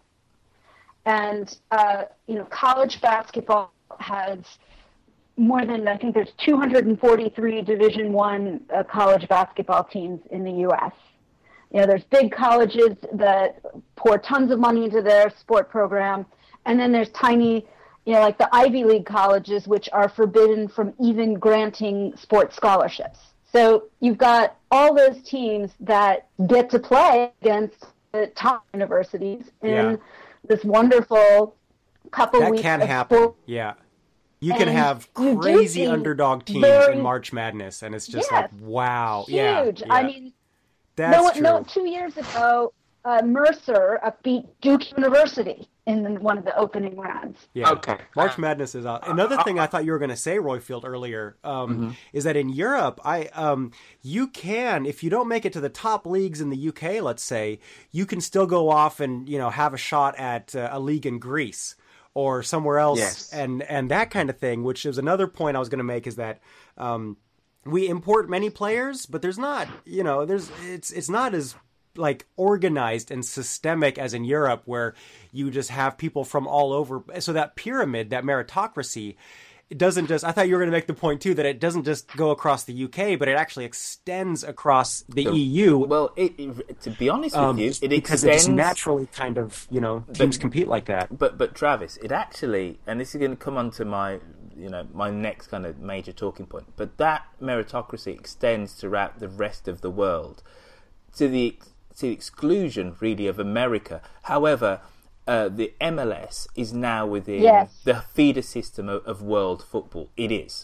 And uh, you know college basketball has more than, I think there's two hundred forty-three Division One uh, college basketball teams in the U S. You know, there's big colleges that pour tons of money into their sport program, And then there's tiny, you know, like the Ivy League colleges, which are forbidden from even granting sports scholarships. So you've got all those teams that get to play against the top universities in Yeah. this wonderful couple That weeks can of happen. sport. Yeah. You can And have you do crazy see underdog teams very- in March Madness, and it's just Yes. like, wow. Yeah, Huge. yeah. I mean, That's no, true. no. Two years ago, uh, Mercer uh, beat Duke University in the, one of the opening rounds. Yeah. Okay. March Madness is out. Another thing I thought you were going to say, Royfield, earlier, um, Mm-hmm. is that in Europe, I um, you can, if you don't make it to the top leagues in the U K, let's say, you can still go off and, you know, have a shot at uh, a league in Greece or somewhere else, Yes. and and that kind of thing. Which is another point I was going to make, is that um, we import many players, but there's not, you know, there's it's it's not as like organized and systemic as in Europe, where you just have people from all over. So that pyramid, that meritocracy, it doesn't just, I thought you were going to make the point too, that it doesn't just go across the U K, but it actually extends across the So- E U. Well, it, it, to be honest with um, you, it because extends... it just naturally kind of, you know, teams compete like that. But but Travis, it actually, and this is going to come on to my, you know, my next kind of major talking point, but that meritocracy extends throughout the rest of the world, to the to the exclusion, really, of America. However, uh, the M L S is now within Yes. the feeder system of, of world football. It is.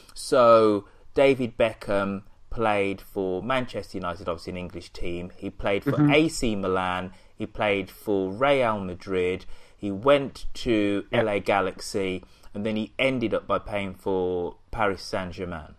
So David Beckham played for Manchester United, obviously an English team. He played for Mhm. A C Milan. He played for Real Madrid. He went to L A Galaxy, and then he ended up by playing for Paris Saint-Germain.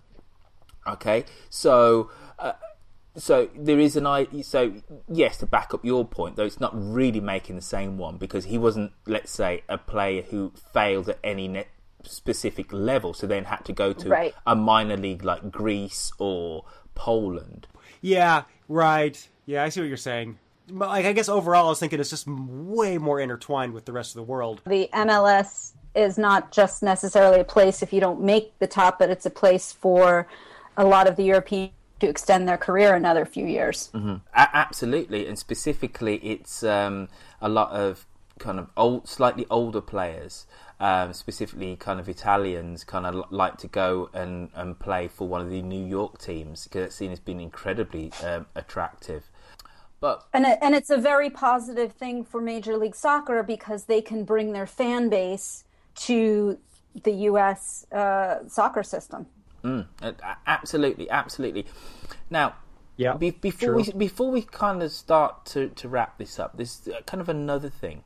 Okay, so uh, so there is an I. So yes, to back up your point, though, it's not really making the same one, because he wasn't, let's say, a player who failed at any ne- specific level, so then had to go to Right. a minor league like Greece or Poland. Yeah, right. Yeah, I see what you're saying. But like, I guess overall, I was thinking it's just way more intertwined with the rest of the world. The M L S is not just necessarily a place if you don't make the top, but it's a place for a lot of the Europeans to extend their career another few years. Mm-hmm. A- absolutely, and specifically, it's um, a lot of kind of old, slightly older players, um, specifically kind of Italians, kind of l- like to go and, and play for one of the New York teams, because it's seen as being incredibly um, attractive. But And it, and it's a very positive thing for Major League Soccer, because they can bring their fan base to the U S uh, soccer system. Mm, a- absolutely, absolutely. Now, yeah, be, before true. we before we kind of start to, to wrap this up, there's kind of another thing.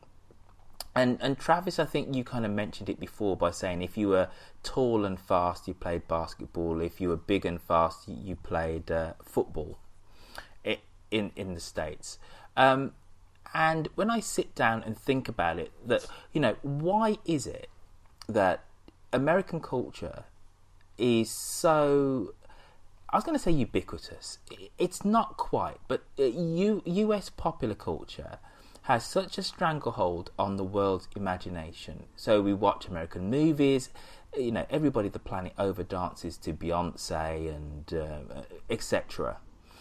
And and Travis, I think you kind of mentioned it before by saying if you were tall and fast, you played basketball. If you were big and fast, you, you played uh, football i- in in the States. Um, and when I sit down and think about it, that, you know, why is it that American culture is so, I was going to say ubiquitous. It's not quite, but U, U S popular culture has such a stranglehold on the world's imagination. So we watch American movies, you know, everybody the planet over dances to Beyonce and uh, et cetera.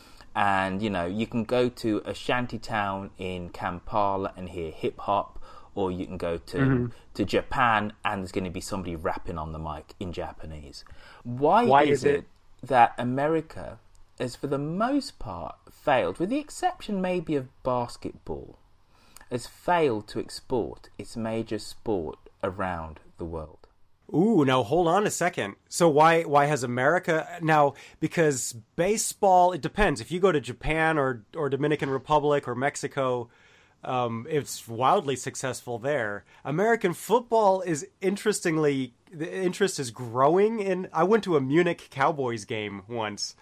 And, you know, you can go to a shanty town in Kampala and hear hip hop, or you can go to Mm-hmm. to Japan and there's going to be somebody rapping on the mic in Japanese. Why, Why is, is it, it- that America has, for the most part, failed, with the exception maybe of basketball, has failed to export its major sport around the world? Ooh, now hold on a second. So why why has America now? Because baseball, it depends. If you go to Japan or or Dominican Republic or Mexico, um, it's wildly successful there. American football is interestingly, the interest is growing. In I went to a Munich Cowboys game once,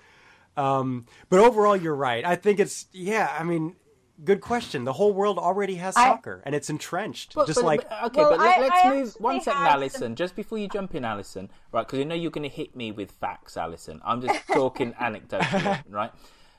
um, but overall, you're right. I think it's yeah. I mean. Good question. The whole world already has I- soccer, and it's entrenched. But- just but- like but- okay, Well, but let, I- let's I move one actually second, have Alison. some- Just before you jump in, Alison, right? Because you know you're going to hit me with facts, Alison. I'm just talking anecdotally, right?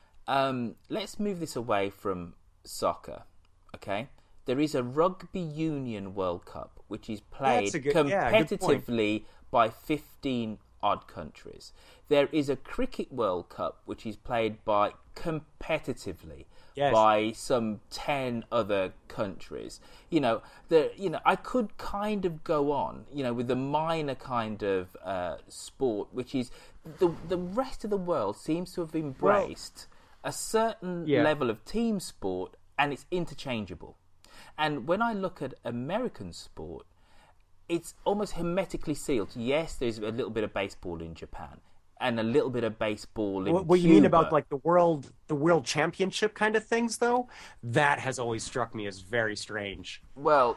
Um, let's move this away from soccer, okay? There is a Rugby Union World Cup, which is played That's a good- yeah, good point. competitively by fifteen odd countries. There is a Cricket World Cup which is played by competitively yes. by some ten other countries. You know, the you know I could kind of go on, you know, with the minor kind of uh, sport, which is the the rest of the world seems to have embraced well, a certain yeah. level of team sport, and it's interchangeable. And when I look at American sport, it's almost hermetically sealed. Yes, there's a little bit of baseball in Japan and a little bit of baseball in What, what Cuba. You mean about like the world, the world championship kind of things, though? That has always struck me as very strange. Well,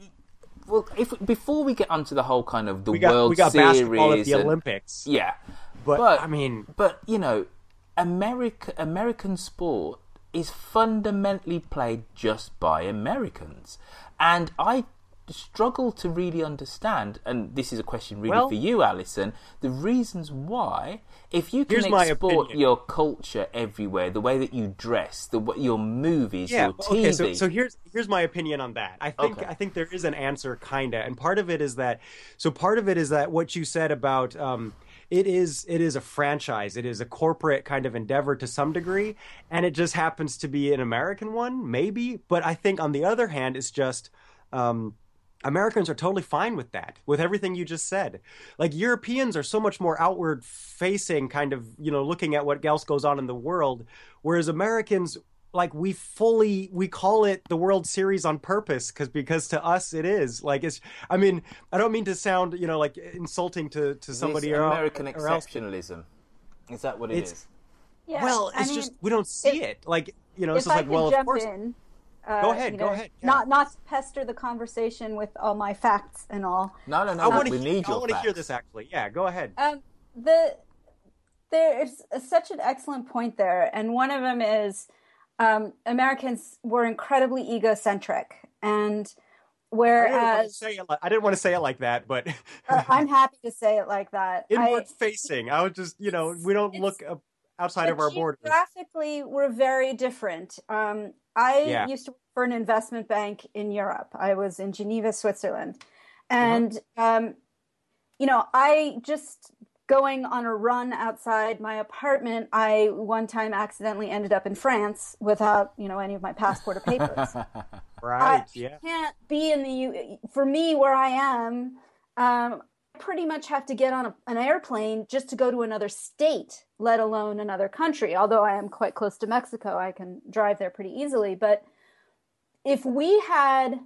well, if before we get onto the whole kind of the we got, World we got Series, basketball at the and, Olympics, yeah, but, but I mean, but you know, America, American sport is fundamentally played just by Americans, and I struggle to really understand, and this is a question really well, for you, Alison, the reasons why, if you can Here's export your culture everywhere, the way that you dress, the your movies, yeah, your T V. Okay, so, so here's here's my opinion on that. I think Okay. I think there is an answer, kinda, and part of it is that. So part of it is that what you said about. Um, It is it is a franchise. It is a corporate kind of endeavor to some degree, and it just happens to be an American one, maybe. But I think on the other hand, it's just um, Americans are totally fine with that, with everything you just said. Like Europeans are so much more outward facing, kind of, you know, looking at what else goes on in the world, whereas Americans, like we fully we call it the World Series on purpose because because to us it is like it's. I mean, I don't mean to sound you know like insulting to, to somebody this or American or exceptionalism. Is that what it it's, is? Yeah, well, it's I mean, just we don't see if, it. Like you know, it's if just I like could well, jump of course. In, uh, go ahead, you go know, ahead. Yeah. Not not to pester the conversation with all my facts and all. No, no, no. I want we to. need I your want to facts. hear this actually. Yeah, go ahead. Um, the there's such an excellent point there, and one of them is. Um, Americans were incredibly egocentric, and whereas I didn't want to say it like, I didn't want to say it like that, but uh, I'm happy to say it like that. Inward I, facing. I was just, you know, we don't look outside of our borders. Geographically, we're very different. Um, I yeah. used to work for an investment bank in Europe. I was in Geneva, Switzerland, and uh-huh. um, you know, I just. Going on a run outside my apartment, I one time accidentally ended up in France without, you know, any of my passport or papers. Right, I yeah. can't be in the U. For me, where I am, um, I pretty much have to get on a, an airplane just to go to another state, let alone another country. Although I am quite close to Mexico, I can drive there pretty easily. But if we had,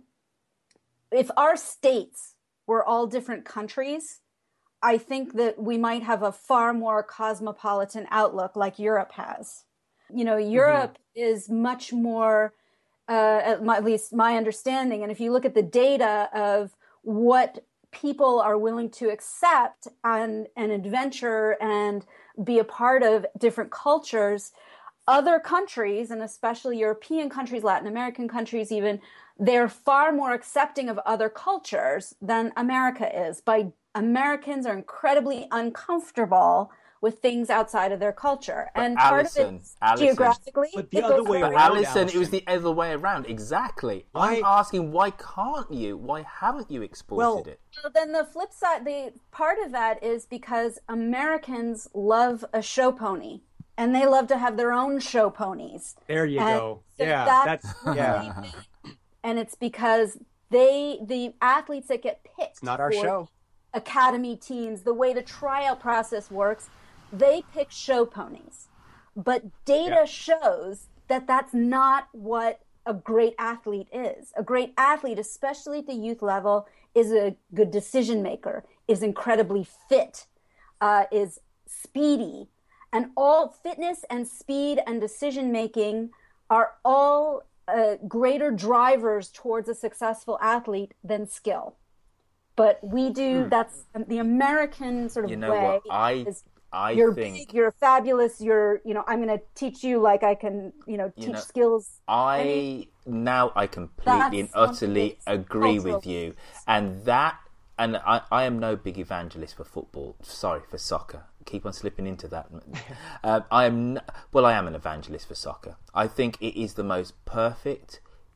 if our states were all different countries, I think that we might have a far more cosmopolitan outlook like Europe has. You know, Europe mm-hmm. is much more, uh, at, my, at least my understanding, and if you look at the data of what people are willing to accept and, and adventure and be a part of different cultures, other countries, and especially European countries, Latin American countries even, they're far more accepting of other cultures than America is. By Americans are incredibly uncomfortable with things outside of their culture, but and Alison, part of it Alison, geographically. But the other way around, Alison, Alison. it was the other way around. Exactly. Why? I'm asking, why can't you? Why haven't you exported well, it? Well, then the flip side, the part of that is because Americans love a show pony, and they love to have their own show ponies. There you and go. So yeah, that's, that's yeah. And it's because they, the athletes that get picked, it's not our for show. Academy teams, the way the tryout process works, they pick show ponies. But data yeah. shows that that's not what a great athlete is. A great athlete, especially at the youth level, is a good decision maker, is incredibly fit, uh, is speedy. And all fitness and speed and decision making are all uh, greater drivers towards a successful athlete than skill. But we do, hmm. that's the American sort of you know way. What? I, is I you're think... big, you're fabulous, you're, you know, I'm going to teach you like I can, you know, teach you know, skills. I, I mean, now I completely and utterly agree with you. And that, and I, I am no big evangelist for football. Sorry, for soccer. Keep on slipping into that. um, I am, well, I am an evangelist for soccer. I think it is the most perfect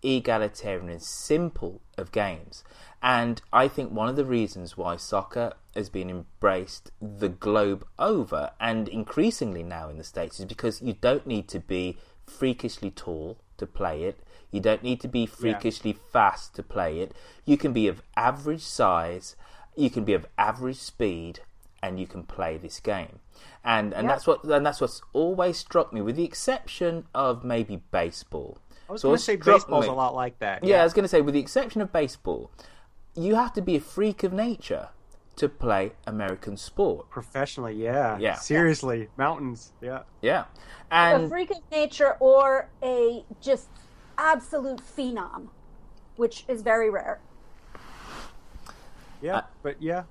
egalitarian and simple of games. And I think one of the reasons why soccer has been embraced the globe over, and increasingly now in the States, is because you don't need to be freakishly tall to play it. You don't need to be freakishly yeah. fast to play it. You can be of average size, you can be of average speed, and you can play this game. And and yep. that's what and that's what's always struck me, with the exception of maybe baseball. I was so going to say baseball's me, a lot like that. Yeah. yeah, I was going to say, with the exception of baseball, you have to be a freak of nature to play American sport. Professionally, yeah. Yeah. Seriously, mountains, yeah. Yeah. And a freak of nature or a just absolute phenom, which is very rare. Yeah, uh, but yeah.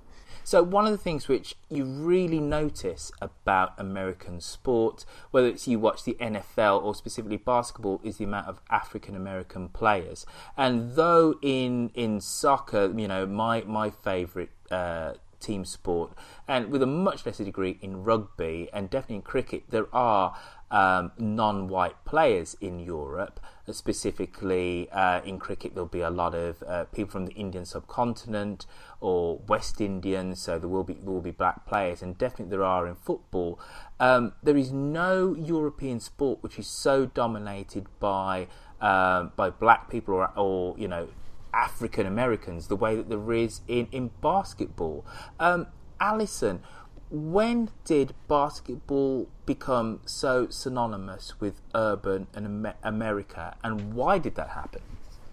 So one of the things which you really notice about American sport, whether it's you watch the N F L or specifically basketball, is the amount of African American players. And though in in soccer, you know, my my favourite uh, team sport, and with a much lesser degree in rugby and definitely in cricket, there are um, non-white players in Europe. Specifically uh, in cricket, there'll be a lot of uh, people from the Indian subcontinent or West Indians, so there will be there will be black players, and definitely there are in football. Um, there is no European sport which is so dominated by uh, by black people or, or you know African Americans the way that there is in in basketball. Um, Alison, when did basketball become so synonymous with urban and Amer- America, and why did that happen?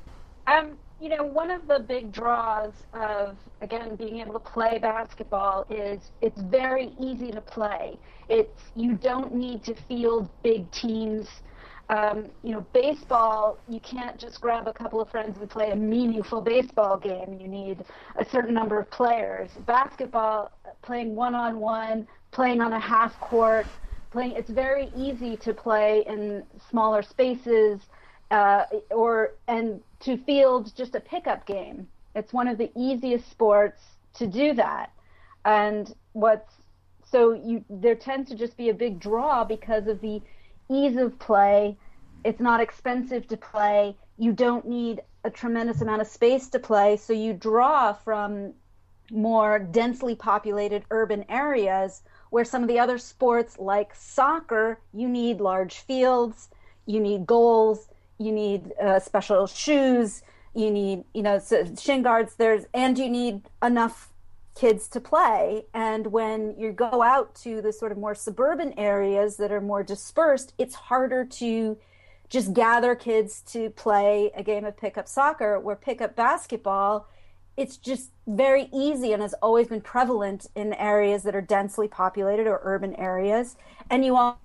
Um, you know, one of the big draws of, again, being able to play basketball is it's very easy to play. It's you don't need to field big teams. Um, you know, baseball, you can't just grab a couple of friends and play a meaningful baseball game. You need a certain number of players. Basketball, playing one-on-one, playing on a half court, playing, it's very easy to play in smaller spaces uh, or and to field just a pickup game. It's one of the easiest sports to do that. And what's so you there tends to just be a big draw because of the ease of play. It's not expensive to play. You don't need a tremendous amount of space to play, so you draw from more densely populated urban areas where some of the other sports like soccer, you need large fields, you need goals, you need uh, special shoes, you need, you know, shin guards, there's, and you need enough kids to play. And when you go out to the sort of more suburban areas that are more dispersed, it's harder to just gather kids to play a game of pickup soccer. Where pickup basketball, it's just very easy and has always been prevalent in areas that are densely populated or urban areas. And you all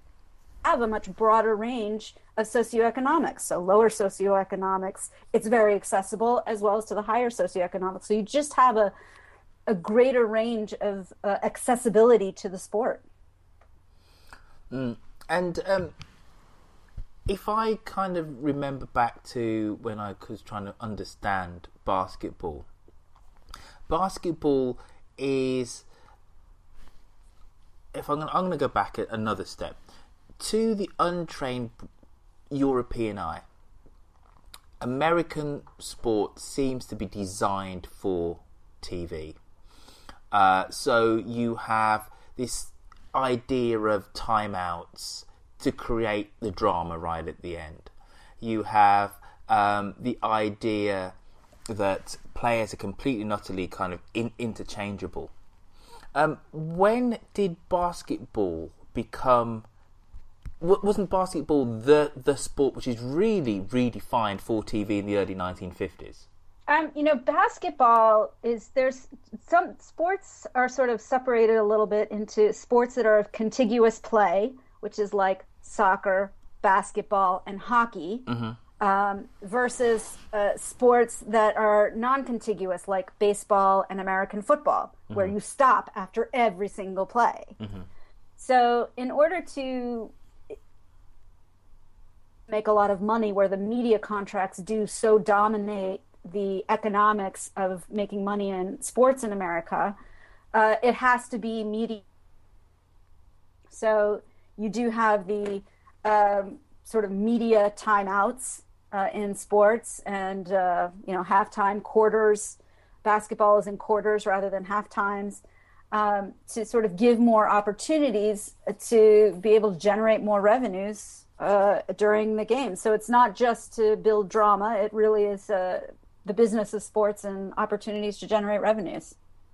have a much broader range of socioeconomics. So lower socioeconomics, it's very accessible, as well as to the higher socioeconomics. So you just have a a greater range of uh, accessibility to the sport. Mm. And um, if I kind of remember back to when I was trying to understand basketball, basketball is, if I'm going I'm going to go back another step, to the untrained European eye, American sport seems to be designed for T V. Uh, so you have this idea of timeouts to create the drama right at the end. You have um, the idea that players are completely and utterly kind of in- interchangeable. Um, when did basketball become... Wasn't basketball the, the sport which is really redefined for T V in the early nineteen fifties? Um, you know, basketball is, there's some sports are sort of separated a little bit into sports that are of contiguous play, which is like soccer, basketball, and hockey, mm-hmm. um, versus uh, sports that are non-contiguous, like baseball and American football, mm-hmm. where you stop after every single play. Mm-hmm. So in order to make a lot of money, where the media contracts do so dominate the economics of making money in sports in America, uh, it has to be media. So you do have the um, sort of media timeouts uh, in sports, and uh, you know, halftime, quarters. Basketball is in quarters rather than half times, um, to sort of give more opportunities to be able to generate more revenues uh, during the game. So it's not just to build drama. It really is uh, the business of sports and opportunities to generate revenues.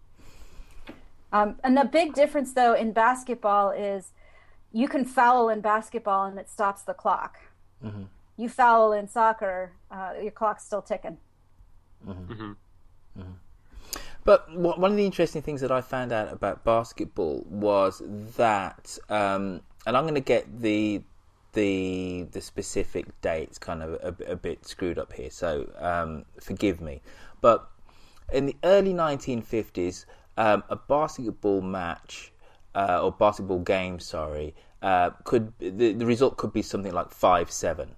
Um, and the big difference, though, in basketball is you can foul in basketball and it stops the clock. Mm-hmm. You foul in soccer, uh, your clock's still ticking. Mm-hmm. Mm-hmm. Mm-hmm. But one of the interesting things that I found out about basketball was that, um, and I'm going to get the the the specific dates kind of a, a bit screwed up here, so um, forgive me. But in the early nineteen fifties, um, a basketball match uh, or basketball game, sorry, uh, could the, the result could be something like five seven.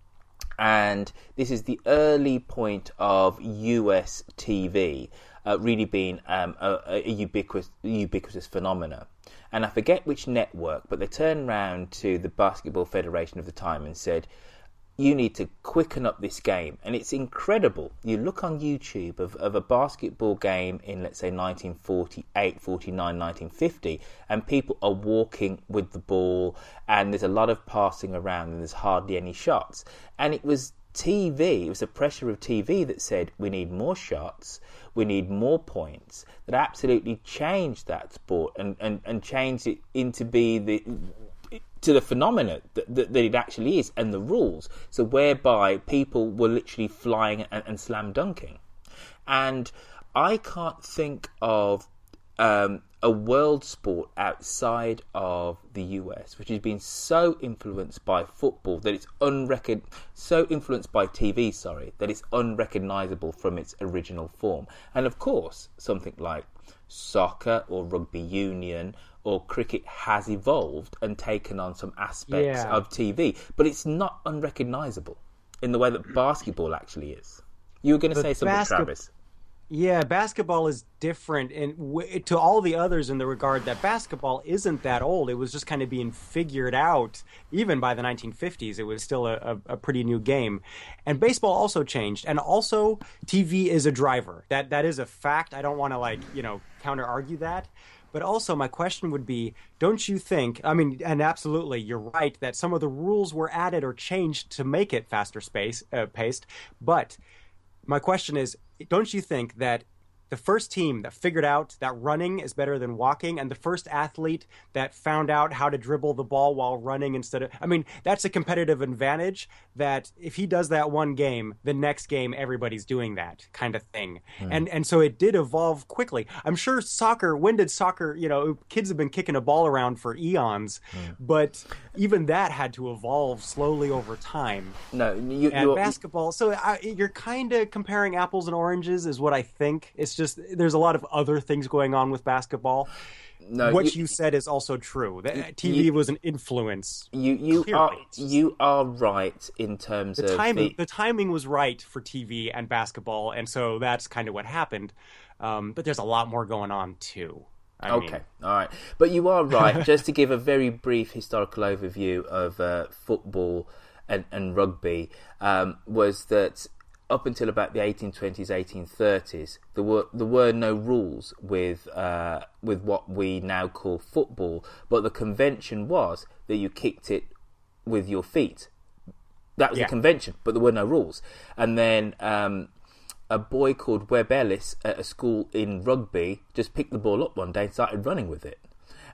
And this is the early point of U S T V uh, really being um, a, a ubiquitous, ubiquitous phenomena. And I forget which network, but they turned around to the Basketball Federation of the time and said, you need to quicken up this game. And it's incredible. You look on YouTube of, of a basketball game in, let's say, nineteen forty-eight, forty-nine, nineteen fifty, and people are walking with the ball, and there's a lot of passing around, and there's hardly any shots. And it was T V, it was the pressure of T V that said, we need more shots, we need more points, that absolutely changed that sport and, and, and changed it into be the... to the phenomena that, that, that it actually is, and the rules. So whereby people were literally flying and, and slam dunking. And I can't think of um, a world sport outside of the U S which has been so influenced by football that it's unrecon- so influenced by T V, sorry, that it's unrecognizable from its original form. And of course, something like soccer or rugby union or cricket has evolved and taken on some aspects yeah. of T V, but it's not unrecognisable in the way that basketball actually is. You were going to say something, basket- Travis. Yeah, basketball is different in w- to all the others in the regard that basketball isn't that old. It was just kind of being figured out. Even by the nineteen fifties, it was still a, a, a pretty new game. And baseball also changed. And also, T V is a driver. That That is a fact. I don't want to, like, you know, counter-argue that. But also, my question would be, don't you think, I mean, and absolutely, you're right, that some of the rules were added or changed to make it faster space, uh, paced. But my question is, don't you think that the first team that figured out that running is better than walking, and the first athlete that found out how to dribble the ball while running instead of... I mean, that's a competitive advantage that if he does that one game, the next game everybody's doing that kind of thing. Mm. And and so it did evolve quickly. I'm sure soccer, when did soccer, you know, kids have been kicking a ball around for eons, mm. but even that had to evolve slowly over time. No, you... And you're... basketball, so I, you're kind of comparing apples and oranges is what I think. It's just... Just, there's a lot of other things going on with basketball. No, what you, you said is also true. That T V you, was an influence. You you clearly. are you are right in terms the of timing. The... the timing was right for T V and basketball, and so that's kind of what happened. Um, but there's a lot more going on too. I okay, mean... all right. But you are right. Just to give a very brief historical overview of uh, football and, and rugby, um, was that up until about the eighteen twenties, eighteen thirties, there were there were no rules with uh, with what we now call football, but the convention was that you kicked it with your feet. That was yeah. the convention, but there were no rules. And then um, a boy called Webb Ellis at a school in rugby just picked the ball up one day and started running with it.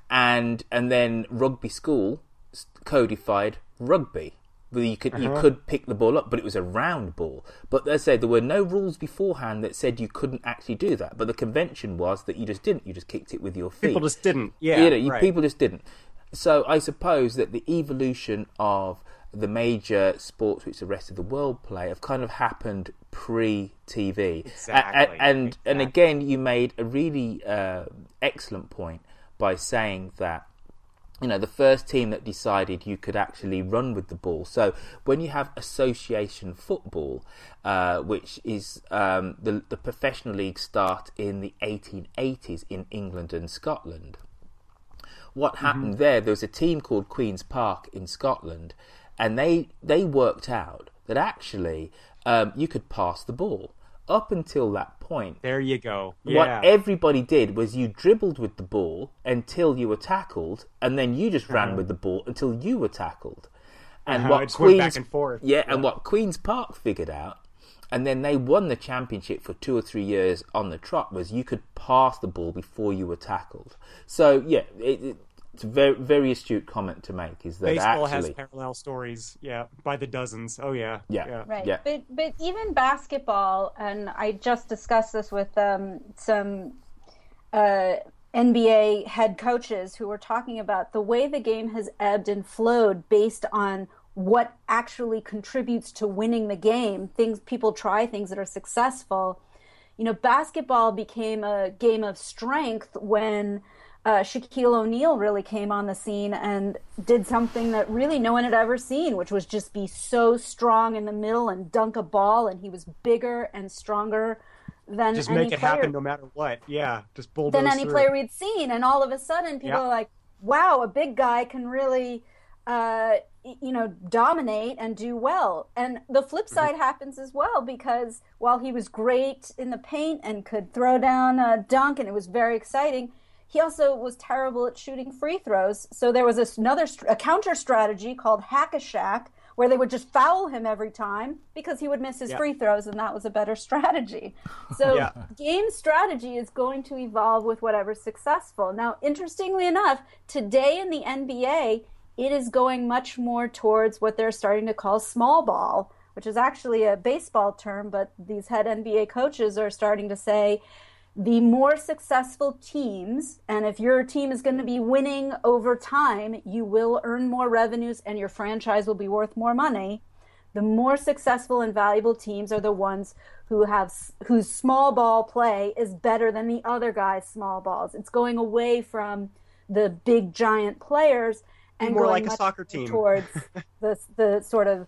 And and then rugby school codified rugby. You could uh-huh. you could pick the ball up, but it was a round ball. But they said there were no rules beforehand that said you couldn't actually do that. But the convention was that you just didn't. You just kicked it with your feet. People just didn't. Yeah, you know, you, right. people just didn't. So I suppose that the evolution of the major sports which the rest of the world play have kind of happened pre-T V. Exactly. And and, exactly. and again, you made a really uh, excellent point by saying that, you know, the first team that decided you could actually run with the ball. So when you have association football, uh, which is um, the, the professional league start in the eighteen eighties in England and Scotland. What happened mm-hmm. there, there was a team called Queen's Park in Scotland, and they they worked out that actually um, you could pass the ball. Up until that point, there you go. Yeah. What everybody did was you dribbled with the ball until you were tackled, and then you just ran uh-huh. with the ball until you were tackled. And uh-huh. what Queens, back and forth. Yeah, yeah, and what Queens Park figured out, and then they won the championship for two or three years on the trot, was you could pass the ball before you were tackled. So yeah, it, it, it's a very very astute comment to make. Is that baseball actually has parallel stories? Yeah, by the dozens. Oh yeah, yeah, yeah. Right. Yeah. But but even basketball, and I just discussed this with um, some uh, N B A head coaches who were talking about the way the game has ebbed and flowed based on what actually contributes to winning the game. Things people try things that are successful. You know, basketball became a game of strength when Uh, Shaquille O'Neal really came on the scene and did something that really no one had ever seen, which was just be so strong in the middle and dunk a ball, and he was bigger and stronger than just any make it player, happen no matter what. Yeah, just bulldoze than any through. player we'd seen. And all of a sudden, people yeah. are like, "Wow, a big guy can really, uh, you know, dominate and do well." And the flip side mm-hmm. happens as well, because while he was great in the paint and could throw down a dunk, and it was very exciting, he also was terrible at shooting free throws. So there was this another a counter strategy called Hack-a-Shaq, where they would just foul him every time because he would miss his yeah. free throws, and that was a better strategy. So yeah. game strategy is going to evolve with whatever's successful. Now, interestingly enough, today in the N B A, it is going much more towards what they're starting to call small ball, which is actually a baseball term, but these head N B A coaches are starting to say, the more successful teams, and if your team is going to be winning over time, you will earn more revenues and your franchise will be worth more money. The more successful and valuable teams are the ones who have whose small ball play is better than the other guy's small balls. It's going away from the big giant players and more going like a much soccer team towards the the sort of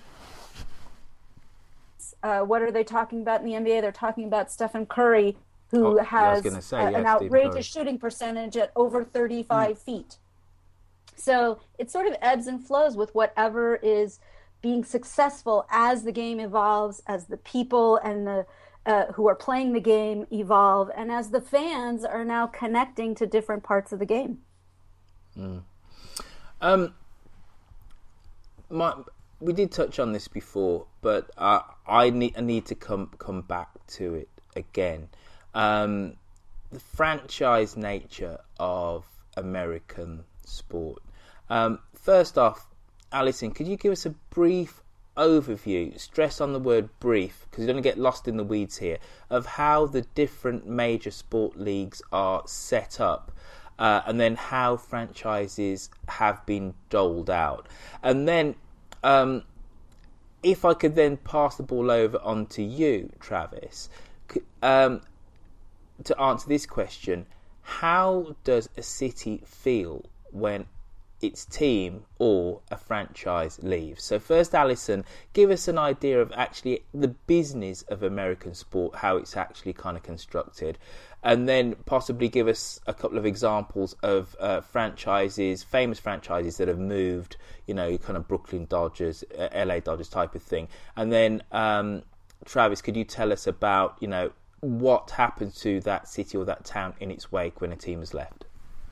uh, what are they talking about in the N B A? They're talking about Stephen Curry, who oh, has say, uh, yeah, an outrageous shooting percentage at over thirty-five mm. feet. So it sort of ebbs and flows with whatever is being successful as the game evolves, as the people and the uh, who are playing the game evolve, and as the fans are now connecting to different parts of the game. Mm. Um, my, we did touch on this before, but uh, I need I need to come come back to it again. Um, the franchise nature of American sport. Um, first off, Alison, could you give us a brief overview, stress on the word brief, because you don't get lost in the weeds here, of how the different major sport leagues are set up, uh, and then how franchises have been doled out. And then, um, if I could then pass the ball over onto you, Travis, um, to answer this question, how does a city feel when its team or a franchise leaves? So first, Alison, give us an idea of actually the business of American sport, how it's actually kind of constructed, and then possibly give us a couple of examples of uh, franchises, famous franchises that have moved, you know, kind of Brooklyn Dodgers, uh, L A Dodgers type of thing. And then, um, Travis, could you tell us about, you know, what happens to that city or that town in its wake when a team has left?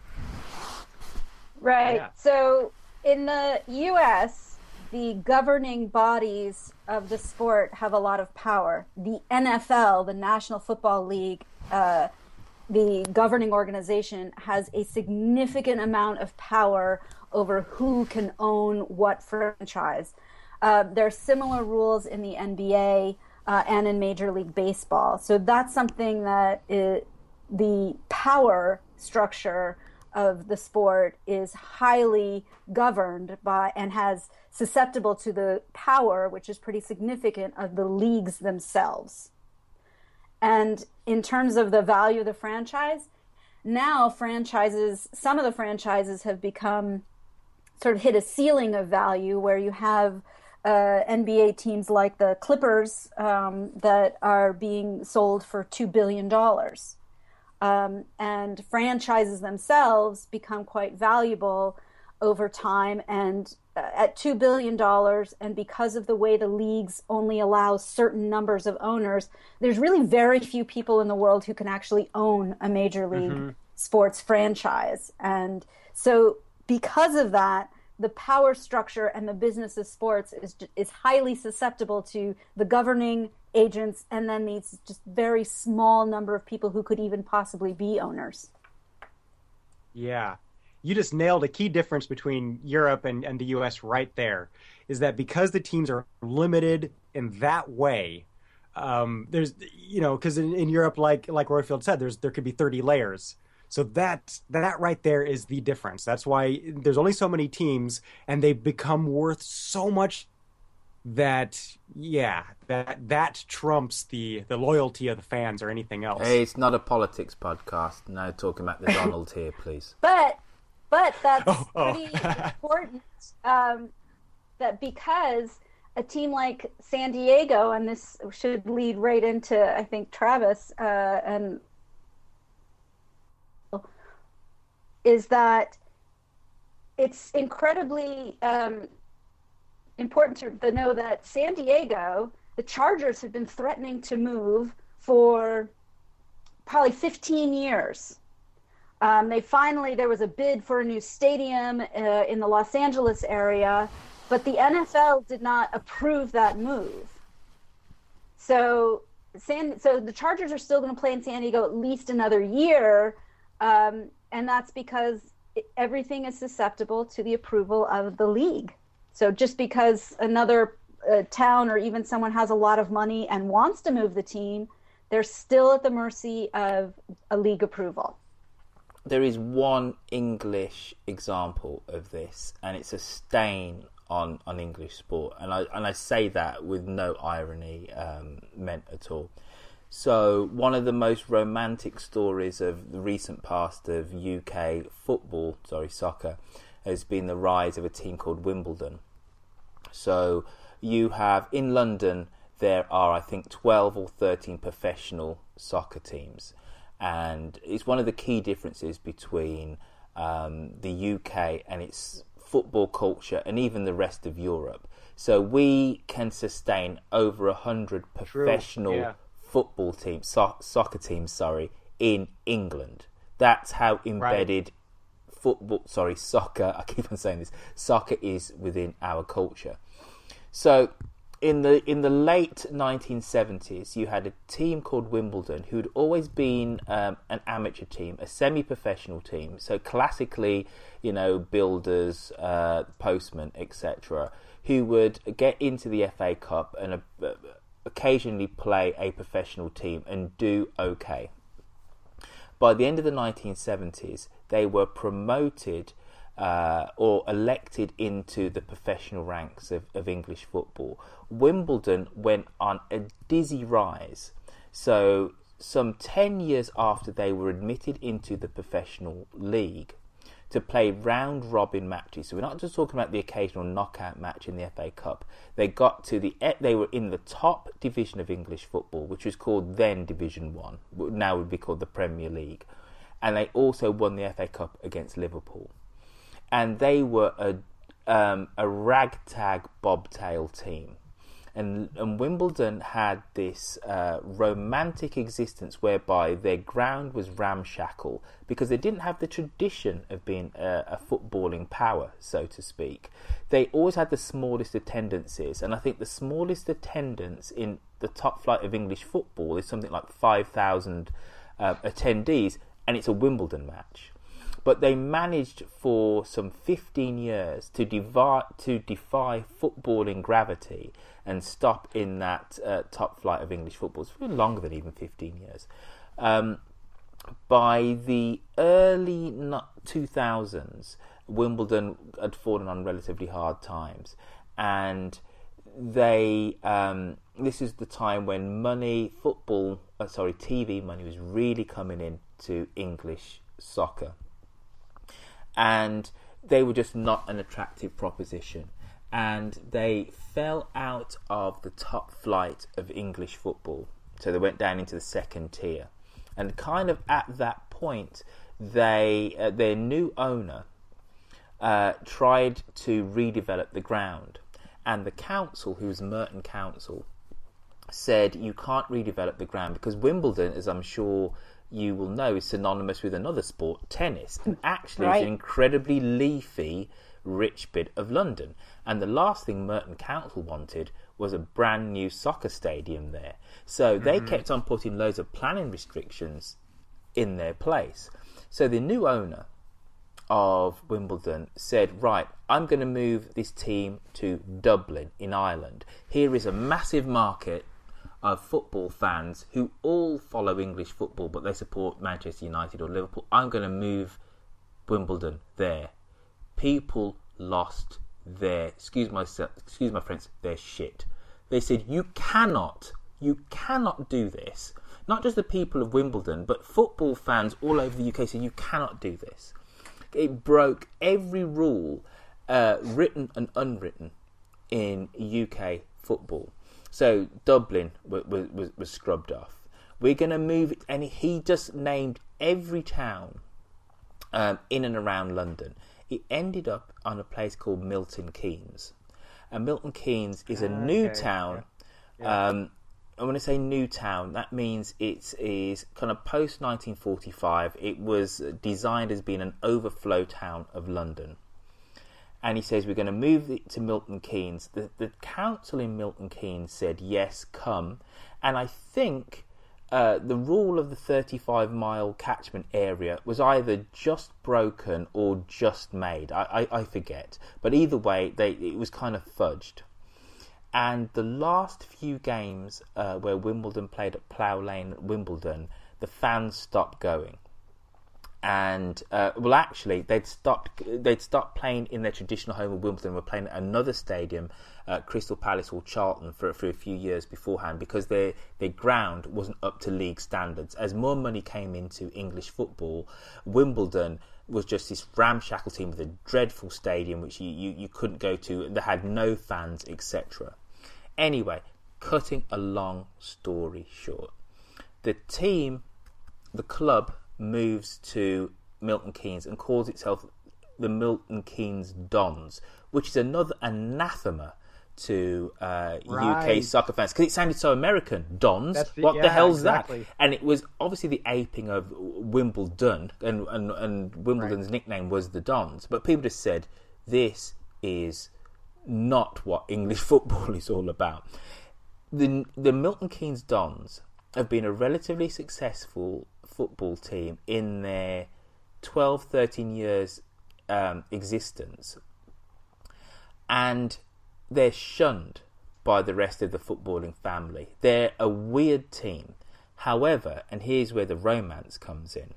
Right. Yeah. So in the U S, the governing bodies of the sport have a lot of power. The N F L, the National Football League, uh, the governing organization, has a significant amount of power over who can own what franchise. Uh, there are similar rules in the N B A uh, and in Major League Baseball. So that's something that it, the power structure of the sport is highly governed by and has susceptible to the power, which is pretty significant, of the leagues themselves. And in terms of the value of the franchise, now franchises, some of the franchises have become sort of hit a ceiling of value where you have uh, N B A teams like the Clippers um, that are being sold for two billion dollars. Um, and franchises themselves become quite valuable over time, and uh, at two billion dollars, and because of the way the leagues only allow certain numbers of owners, there's really very few people in the world who can actually own a major league mm-hmm. sports franchise. And so because of that, the power structure and the business of sports is is highly susceptible to the governing agents and then these just very small number of people who could even possibly be owners. Yeah. You just nailed a key difference between Europe and, and the U S right there, is that because the teams are limited in that way, um, there's, you know, because in, in Europe, like like Roifield said, there's there could be thirty layers. So that that right there is the difference. That's why there's only so many teams, and they become worth so much that, yeah, that that trumps the, the loyalty of the fans or anything else. Hey, it's not a politics podcast. No talking about the Donald here, please. But but that's oh, oh. pretty important, um, that because a team like San Diego, and this should lead right into, I think, Travis, uh, and is that it's incredibly um, important to, to know that San Diego, the Chargers have been threatening to move for probably fifteen years. Um, they finally, there was a bid for a new stadium uh, in the Los Angeles area, but the N F L did not approve that move. So, San, so the Chargers are still going to play in San Diego at least another year, um, and that's because everything is susceptible to the approval of the league. So just because another uh, town or even someone has a lot of money and wants to move the team, they're still at the mercy of a league approval. There is one English example of this, and it's a stain on, on English sport. And I and I say that with no irony um, meant at all. So one of the most romantic stories of the recent past of U K football, sorry, soccer, has been the rise of a team called Wimbledon. So you have, in London, there are, I think, twelve or thirteen professional soccer teams. And it's one of the key differences between um, the U K and its football culture and even the rest of Europe. So we can sustain over a hundred professional yeah. football teams, so- soccer teams, sorry, in England. That's how embedded right. football, sorry, soccer, I keep on saying this, soccer is within our culture. So in the in the late nineteen seventies, you had a team called Wimbledon who'd always been um, an amateur team, a semi-professional team. So classically, you know, builders, uh, postmen, et cetera, who would get into the F A Cup and uh, occasionally play a professional team and do okay. By the end of the nineteen seventies, they were promoted uh, or elected into the professional ranks of, of English football. Wimbledon went on a dizzy rise. So some ten years after they were admitted into the professional league to play round-robin matches. So we're not just talking about the occasional knockout match in the F A Cup. They got to the they were in the top division of English football, which was called then Division One, now would be called the Premier League, and they also won the F A Cup against Liverpool. And they were a um, a ragtag bobtail team. And, and Wimbledon had this uh, romantic existence whereby their ground was ramshackle because they didn't have the tradition of being a, a footballing power, so to speak. They always had the smallest attendances, and I think the smallest attendance in the top flight of English football is something like five thousand uh, attendees, and it's a Wimbledon match. But they managed for some fifteen years to, devi- to defy footballing gravity and stop in that uh, top flight of English football. It's been longer than even fifteen years. Um, by the early two thousands, Wimbledon had fallen on relatively hard times. And they um, this is the time when money, football, uh, sorry, T V money was really coming into English soccer. And they were just not an attractive proposition. And they fell out of the top flight of English football. So they went down into the second tier. And kind of at that point, they uh, their new owner uh, tried to redevelop the ground. And the council, who was Merton Council, said you can't redevelop the ground because Wimbledon, as I'm sure you will know, is synonymous with another sport, tennis, and actually Right. is an incredibly leafy, rich bit of London. And the last thing Merton Council wanted was a brand new soccer stadium there. So they Mm-hmm. kept on putting loads of planning restrictions in their place. So the new owner of Wimbledon said, right, I'm going to move this team to Dublin in Ireland. Here is a massive market of football fans who all follow English football, but they support Manchester United or Liverpool. I'm going to move Wimbledon there. People lost their, excuse my, excuse my friends, their shit. They said, you cannot, you cannot do this. Not just the people of Wimbledon, but football fans all over the U K said, you cannot do this. It broke every rule, uh, written and unwritten, in U K football. So Dublin was, was, was scrubbed off. We're going to move it, and he just named every town um, in and around London. It ended up on a place called Milton Keynes. And Milton Keynes is a Okay, new town. yeah. Yeah. Um, and when I say new town, that means it is kind of post nineteen forty-five. It was designed as being an overflow town of London. And he says, we're going to move it to Milton Keynes. The, the council in Milton Keynes said, yes, come. And I think uh, the rule of the thirty-five mile catchment area was either just broken or just made. I, I, I forget. But either way, they, it was kind of fudged. And the last few games uh, where Wimbledon played at Plough Lane at Wimbledon, the fans stopped going. And uh, well, actually, they'd stopped. They'd stopped playing in their traditional home of Wimbledon. Were playing at another stadium, uh, Crystal Palace or Charlton, for for a few years beforehand, because their their ground wasn't up to league standards. As more money came into English football, Wimbledon was just this ramshackle team with a dreadful stadium which you, you, you couldn't go to. They had no fans, et cetera. Anyway, cutting a long story short, the team, the club, moves to Milton Keynes and calls itself the Milton Keynes Dons, which is another anathema to uh, Right. U K soccer fans because it sounded so American. Dons, That's the- what the yeah, hell's exactly. that? And it was obviously the aping of Wimbledon, and and, and Wimbledon's Right. nickname was the Dons. But people just said, this is not what English football is all about. The the Milton Keynes Dons have been a relatively successful football team in their twelve, thirteen years um, existence, and they're shunned by the rest of the footballing family. They're a weird team. However, and here's where the romance comes in.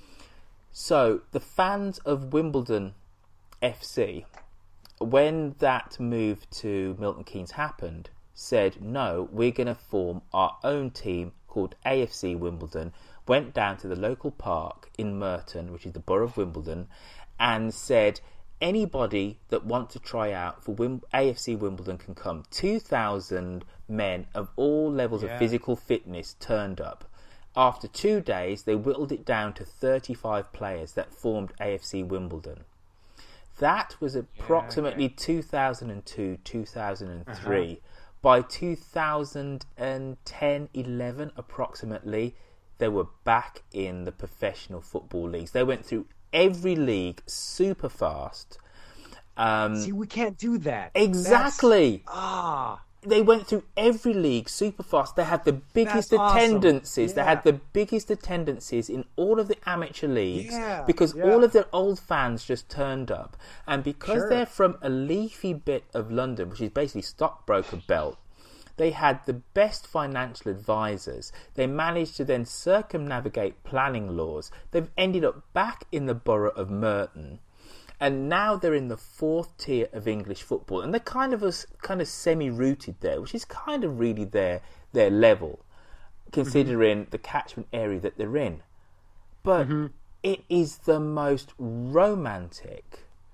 So the fans of Wimbledon F C, when that move to Milton Keynes happened, said, no, we're going to form our own team called A F C Wimbledon, went down to the local park in Merton, which is the borough of Wimbledon, and said, anybody that wants to try out for Wim- A F C Wimbledon can come. two thousand men of all levels Yeah. of physical fitness turned up. After two days, they whittled it down to thirty-five players that formed A F C Wimbledon. That was approximately two thousand two, two thousand three. Uh-huh. By two thousand ten, eleven approximately, they were back in the professional football leagues. They went through every league super fast. Um, See, we can't do that. Exactly. That's, ah. They went through every league super fast. They had the biggest That's awesome. attendances. Yeah. They had the biggest attendances in all of the amateur leagues Yeah, because yeah. all of their old fans just turned up. And because Sure. they're from a leafy bit of London, which is basically stockbroker belt, they had the best financial advisors. They managed to then circumnavigate planning laws. They've ended up back in the borough of Merton. And now they're in the fourth tier of English football, and they're kind of a, kind of semi-rooted there, which is kind of really their their level, considering mm-hmm. the catchment area that they're in. But mm-hmm. it is the most romantic,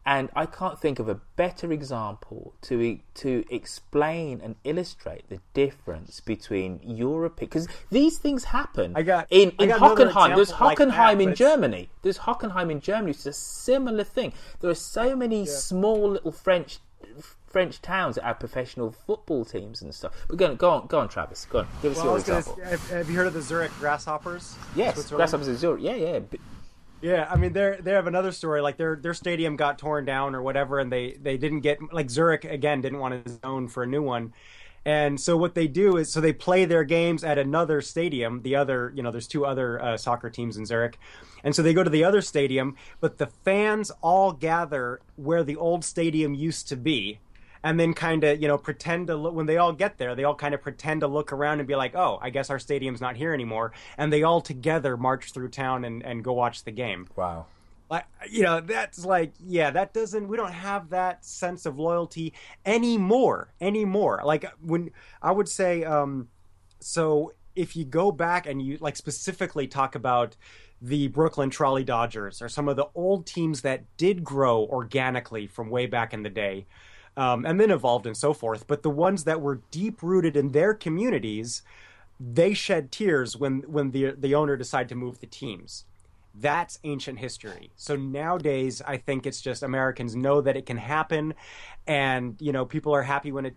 And I can't think of a better example to to explain and illustrate the difference between Europe, because these things happen. I got in, in I got Hockenheim. There's Hockenheim like that, in but... Germany. There's Hockenheim in Germany. It's a similar thing. There are so many yeah. small little French French towns that have professional football teams and stuff. But go on, go on, go on, Travis. Go on, give us well, your I was example. Gonna, have, have you heard of the Zurich Grasshoppers? Yes, Grasshoppers in Zurich. Yeah, yeah. Yeah, I mean, they they have another story. Like their their stadium got torn down or whatever, and they, they didn't get like Zurich again didn't want to zone for a new one, and so what they do is so they play their games at another stadium. The other, you know, there's two other uh, soccer teams in Zurich, and so they go to the other stadium, but the fans all gather where the old stadium used to be. And then kind of, you know, pretend to look, when they all get there, they all kind of pretend to look around and be like, oh, I guess our stadium's not here anymore. And they all together march through town and, and go watch the game. Wow. Like, you know, that's like, yeah, that doesn't, we don't have that sense of loyalty anymore, anymore. Like when I would say, um, so if you go back and you like specifically talk about the Brooklyn Trolley Dodgers or some of the old teams that did grow organically from way back in the day, Um, and then evolved and so forth. But the ones that were deep rooted in their communities, they shed tears when, when the the owner decided to move the teams. That's ancient history. So nowadays, I think it's just Americans know that it can happen, and you know people are happy when it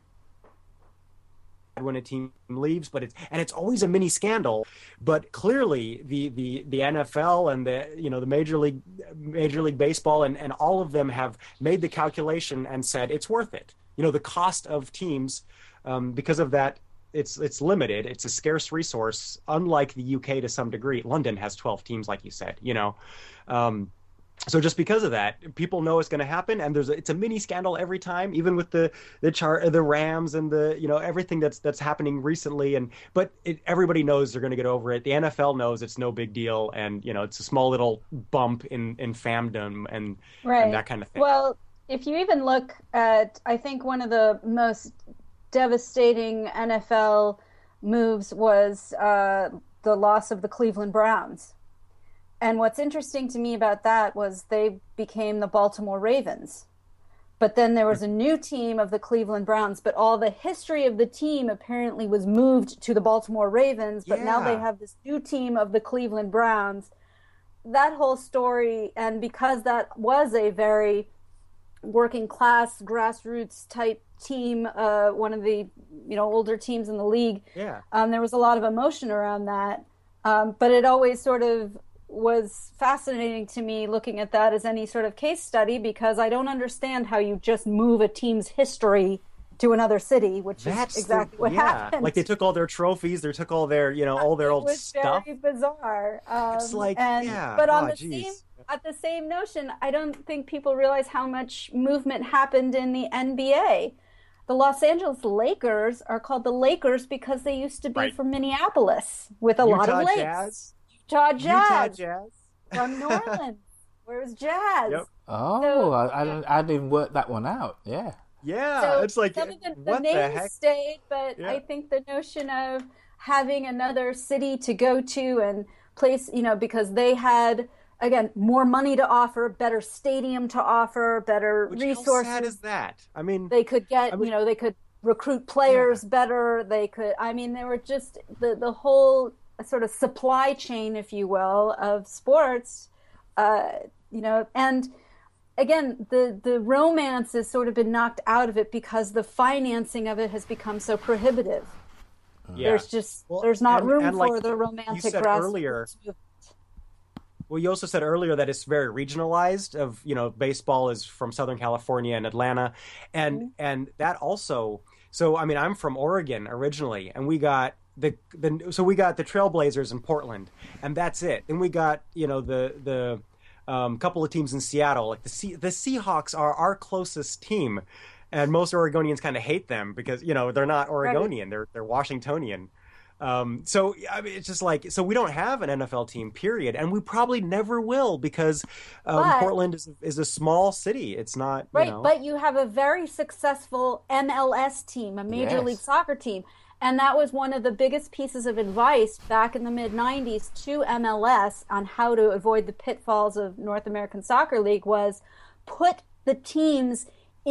when a team leaves, but it's and it's always a mini scandal. But clearly, the the the N F L and the you know the Major League Major League Baseball and, and all of them have made the calculation and said it's worth it. You know, the cost of teams um, because of that, it's it's limited. It's a scarce resource, unlike the U K to some degree. London has twelve teams, like you said. You know. Um, So just because of that, people know it's going to happen, and there's a, it's a mini scandal every time, even with the the char, the Rams and the you know everything that's that's happening recently. And but it, everybody knows they're going to get over it. The N F L knows it's no big deal, and you know it's a small little bump in in famdom and, right. and that kind of thing. Well, if you even look at, I think one of the most devastating N F L moves was uh, the loss of the Cleveland Browns. And what's interesting to me about that was they became the Baltimore Ravens. But then there was a new team of the Cleveland Browns, but all the history of the team apparently was moved to the Baltimore Ravens, but yeah. now they have this new team of the Cleveland Browns. That whole story, and because that was a very working class, grassroots type team, uh, one of the you know older teams in the league, yeah. um, there was a lot of emotion around that. Um, but it always sort of was fascinating to me looking at that as any sort of case study, because I don't understand how you just move a team's history to another city, which That's is exactly the, what yeah. happened. Like they took all their trophies, they took all their, you know, all their it old was stuff. Very bizarre. Um, it's like, and, yeah. But on oh, the geez. same, at the same notion, I don't think people realize how much movement happened in the N B A. The Los Angeles Lakers are called the Lakers because they used to be right. from Minneapolis with a Utah lot of lakes. Jazz. Utah Jazz. Utah Jazz. From New Orleans. Where's Jazz? Yep. Oh, so, I, I, didn't, I didn't even work that one out. Yeah. Yeah, so it's like, some of the, the what names the heck? stayed, but yeah. I think the notion of having another city to go to and place, you know, because they had, again, more money to offer, better stadium to offer, better Which resources. How sad is that? I mean, they could get, I mean, you know, they could recruit players yeah. better. They could, I mean, they were just the the whole sort of supply chain, if you will, of sports. Uh, you know, and again, the, the romance has sort of been knocked out of it because the financing of it has become so prohibitive. Yeah. There's just, well, there's not and, room and like for the romantic you said grassroots earlier, movement. Well, you also said earlier that it's very regionalized of, you know, baseball is from Southern California and Atlanta. And, mm-hmm. and that also, so, I mean, I'm from Oregon originally, and we got, The, the so we got the Trailblazers in Portland, and that's it. Then we got you know the the um, couple of teams in Seattle. Like the C, the Seahawks are our closest team, and most Oregonians kind of hate them because you know they're not Oregonian, right. they're they're Washingtonian. Um, so I mean, it's just like so we don't have an N F L team, period, and we probably never will because um, but, Portland is is a small city. It's not right, you know, but you have a very successful M L S team, a Major yes. League Soccer team. And that was one of the biggest pieces of advice back in the mid nineties to M L S on how to avoid the pitfalls of North American Soccer League was put the teams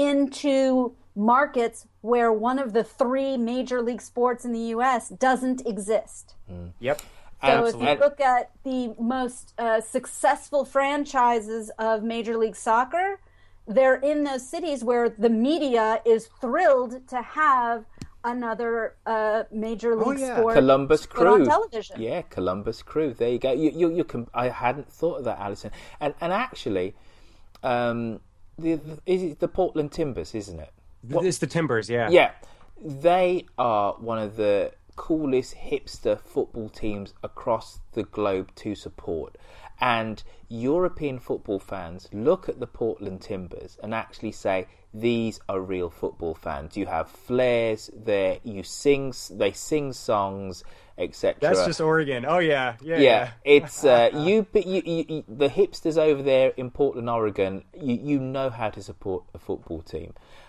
into markets where one of the three major league sports in the U S doesn't exist. Mm. Yep. So Absolutely. if you look at the most uh, successful franchises of Major League Soccer, they're in those cities where the media is thrilled to have another uh, Major League oh, yeah. sport Columbus put on Crew. television. Yeah, Columbus Crew. There you go. You, you, you can. I hadn't thought of that, Alison. And and actually, um, the, the is it the Portland Timbers, isn't it? What? It's the Timbers, yeah. Yeah, they are one of the coolest hipster football teams across the globe to support. And European football fans look at the Portland Timbers and actually say, these are real football fans. You have flares there, you sing, they sing songs, et cetera. That's just Oregon. Oh yeah, yeah. Yeah, yeah. it's uh, you, you, you, you. The hipsters over there in Portland, Oregon. You, you know how to support a football team.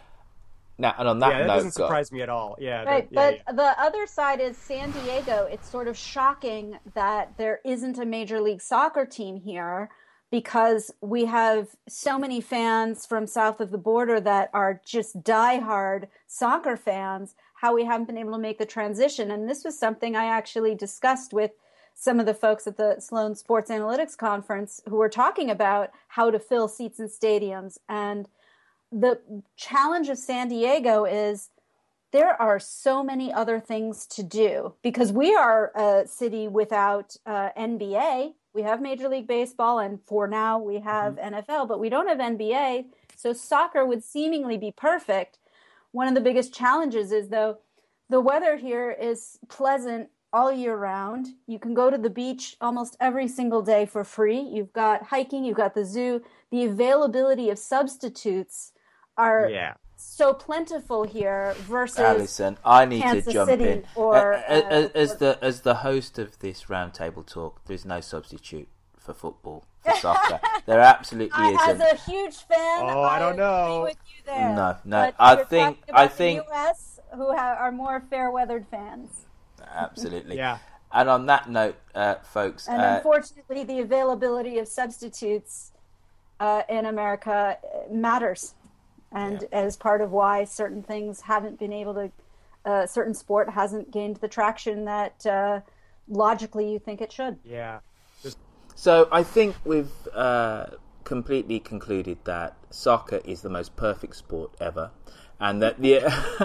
Now, and on that yeah, that note, doesn't surprise me at all. Yeah, right. The, yeah, but yeah. the other side is San Diego. It's sort of shocking that there isn't a Major League Soccer team here, because we have so many fans from south of the border that are just diehard soccer fans, how we haven't been able to make the transition. And this was something I actually discussed with some of the folks at the Sloan Sports Analytics Conference who were talking about how to fill seats in stadiums. And the challenge of San Diego is there are so many other things to do, because we are a city without uh, N B A. We have Major League Baseball, and for now we have mm-hmm. N F L, but we don't have N B A. So soccer would seemingly be perfect. One of the biggest challenges is, though, the weather here is pleasant all year round. You can go to the beach almost every single day for free. You've got hiking, you've got the zoo. The availability of substitutes are yeah. so plentiful here versus Alison, I need Kansas to jump City in. Or, uh, as, uh, as or... the as the host of this roundtable talk, there's no substitute for football, for soccer. There absolutely I, isn't. As a huge fan, oh, I don't know. agree with you there. No, no. But I we're think talking about I think the U S who have, are more fair-weathered fans. Absolutely. Yeah. And on that note, uh, folks, and uh, unfortunately, the availability of substitutes uh, in America matters. And yeah. as part of why certain things haven't been able to, uh, certain sport hasn't gained the traction that uh, logically you think it should. Yeah. Just... So I think we've uh, completely concluded that soccer is the most perfect sport ever, and that the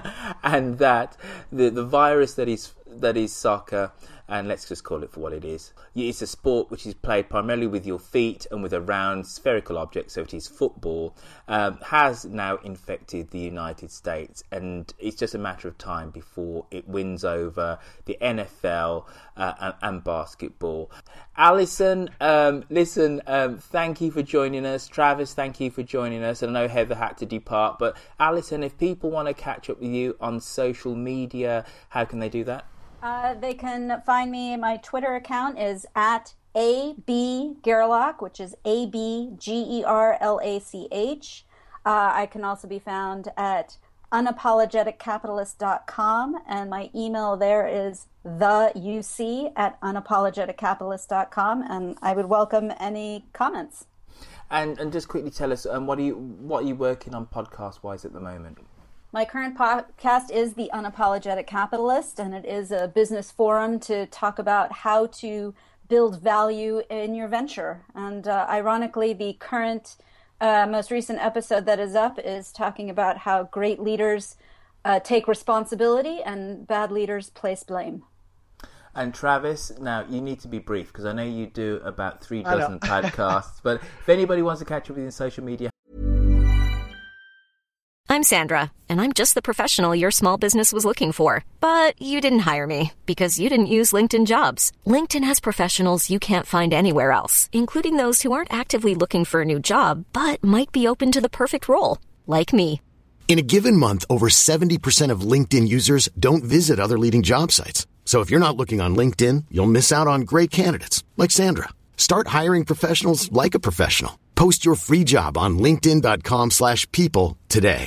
and that the the virus that is that is soccer, and let's just call it for what it is. It's a sport which is played primarily with your feet and with a round spherical object, so it is football, um, has now infected the United States, and it's just a matter of time before it wins over the N F L uh, and, and basketball. Alison, um, listen, um, thank you for joining us. Travis, thank you for joining us. And I know Heather had to depart, but Alison, if people want to catch up with you on social media, how can they do that? Uh, they can find me. My Twitter account is at A B Gerlach, which is A B G E R L A C H. Uh, I can also be found at unapologetic capitalist dot com, and my email there is the U C at unapologetic capitalist dot com, and I would welcome any comments. And and just quickly tell us, um, what are you what are you working on podcast wise at the moment? My current podcast is The Unapologetic Capitalist, and it is a business forum to talk about how to build value in your venture. And uh, ironically, the current, uh, most recent episode that is up is talking about how great leaders uh, take responsibility and bad leaders place blame. And Travis, now you need to be brief, because I know you do about three dozen podcasts, but if anybody wants to catch up with you on social media. I'm Sandra, and I'm just the professional your small business was looking for. But you didn't hire me because you didn't use LinkedIn Jobs. LinkedIn has professionals you can't find anywhere else, including those who aren't actively looking for a new job, but might be open to the perfect role, like me. In a given month, over seventy percent of LinkedIn users don't visit other leading job sites. So if you're not looking on LinkedIn, you'll miss out on great candidates like Sandra. Start hiring professionals like a professional. Post your free job on linkedin dot com slash people today.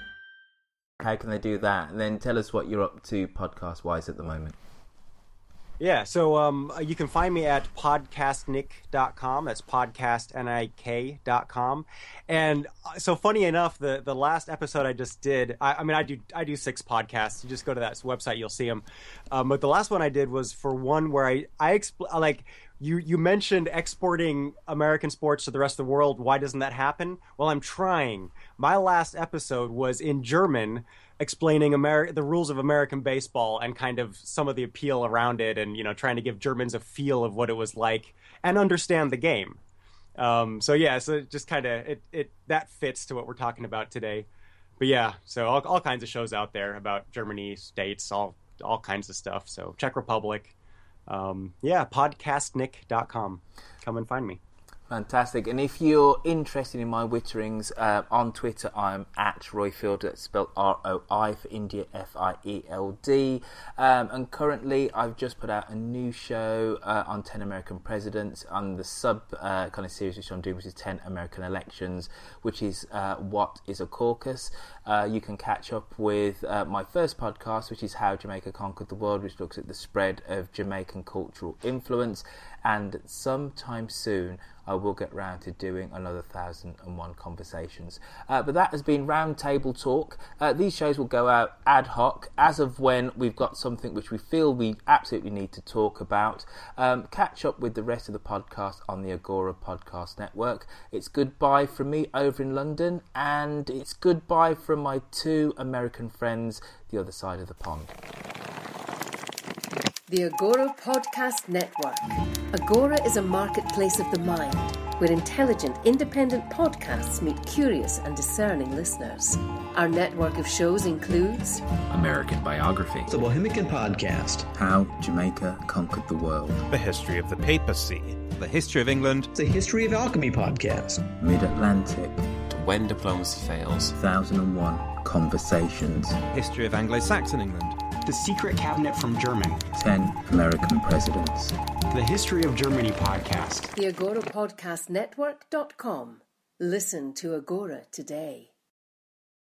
How can they do that? And then tell us what you're up to podcast-wise at the moment. Yeah, so um, you can find me at podcast nick dot com. That's podcast nik dot com. And so, funny enough, the, the last episode I just did, I, I mean, I do I do six podcasts. You just go to that website, you'll see them. Um, but the last one I did was for one where I I expl- like you you mentioned exporting American sports to the rest of the world. Why doesn't that happen? Well, I'm trying. My last episode was in German, explaining Ameri- the rules of American baseball and kind of some of the appeal around it, and you know, trying to give Germans a feel of what it was like and understand the game. Um, so yeah, so it just kind of it it that fits to what we're talking about today. But yeah, so all all kinds of shows out there about Germany, states, all all kinds of stuff. So Czech Republic, um, yeah, podcast nick dot com. Come and find me. Fantastic. And if you're interested in my witterings, uh, on Twitter I'm at Roifield, that's spelled R O I for India, F I E L D. Um, and currently I've just put out a new show uh, on ten American presidents, on the sub uh, kind of series which I'm doing, which is ten American elections, which is uh, What is a Caucus? Uh, you can catch up with uh, my first podcast, which is How Jamaica Conquered the World, which looks at the spread of Jamaican cultural influence. And sometime soon I will get round to doing another one thousand and one Conversations. Uh, but that has been Roundtable Talk. Uh, these shows will go out ad hoc, as of when we've got something which we feel we absolutely need to talk about. Um, catch up with the rest of the podcast on the Agora Podcast Network. It's goodbye from me over in London, and it's goodbye from my two American friends the other side of the pond. The Agora Podcast Network. Agora is a marketplace of the mind, where intelligent, independent podcasts meet curious and discerning listeners. Our network of shows includes American Biography, The Bohemian Podcast, How Jamaica Conquered the World, The History of the Papacy, The History of England, The History of Alchemy Podcast, Mid-Atlantic, When Diplomacy Fails, one thousand and one Conversations, History of Anglo-Saxon England, The Secret Cabinet from Germany, ten American Presidents, The History of Germany Podcast, the Agora Podcast Network dot com. Listen to Agora today.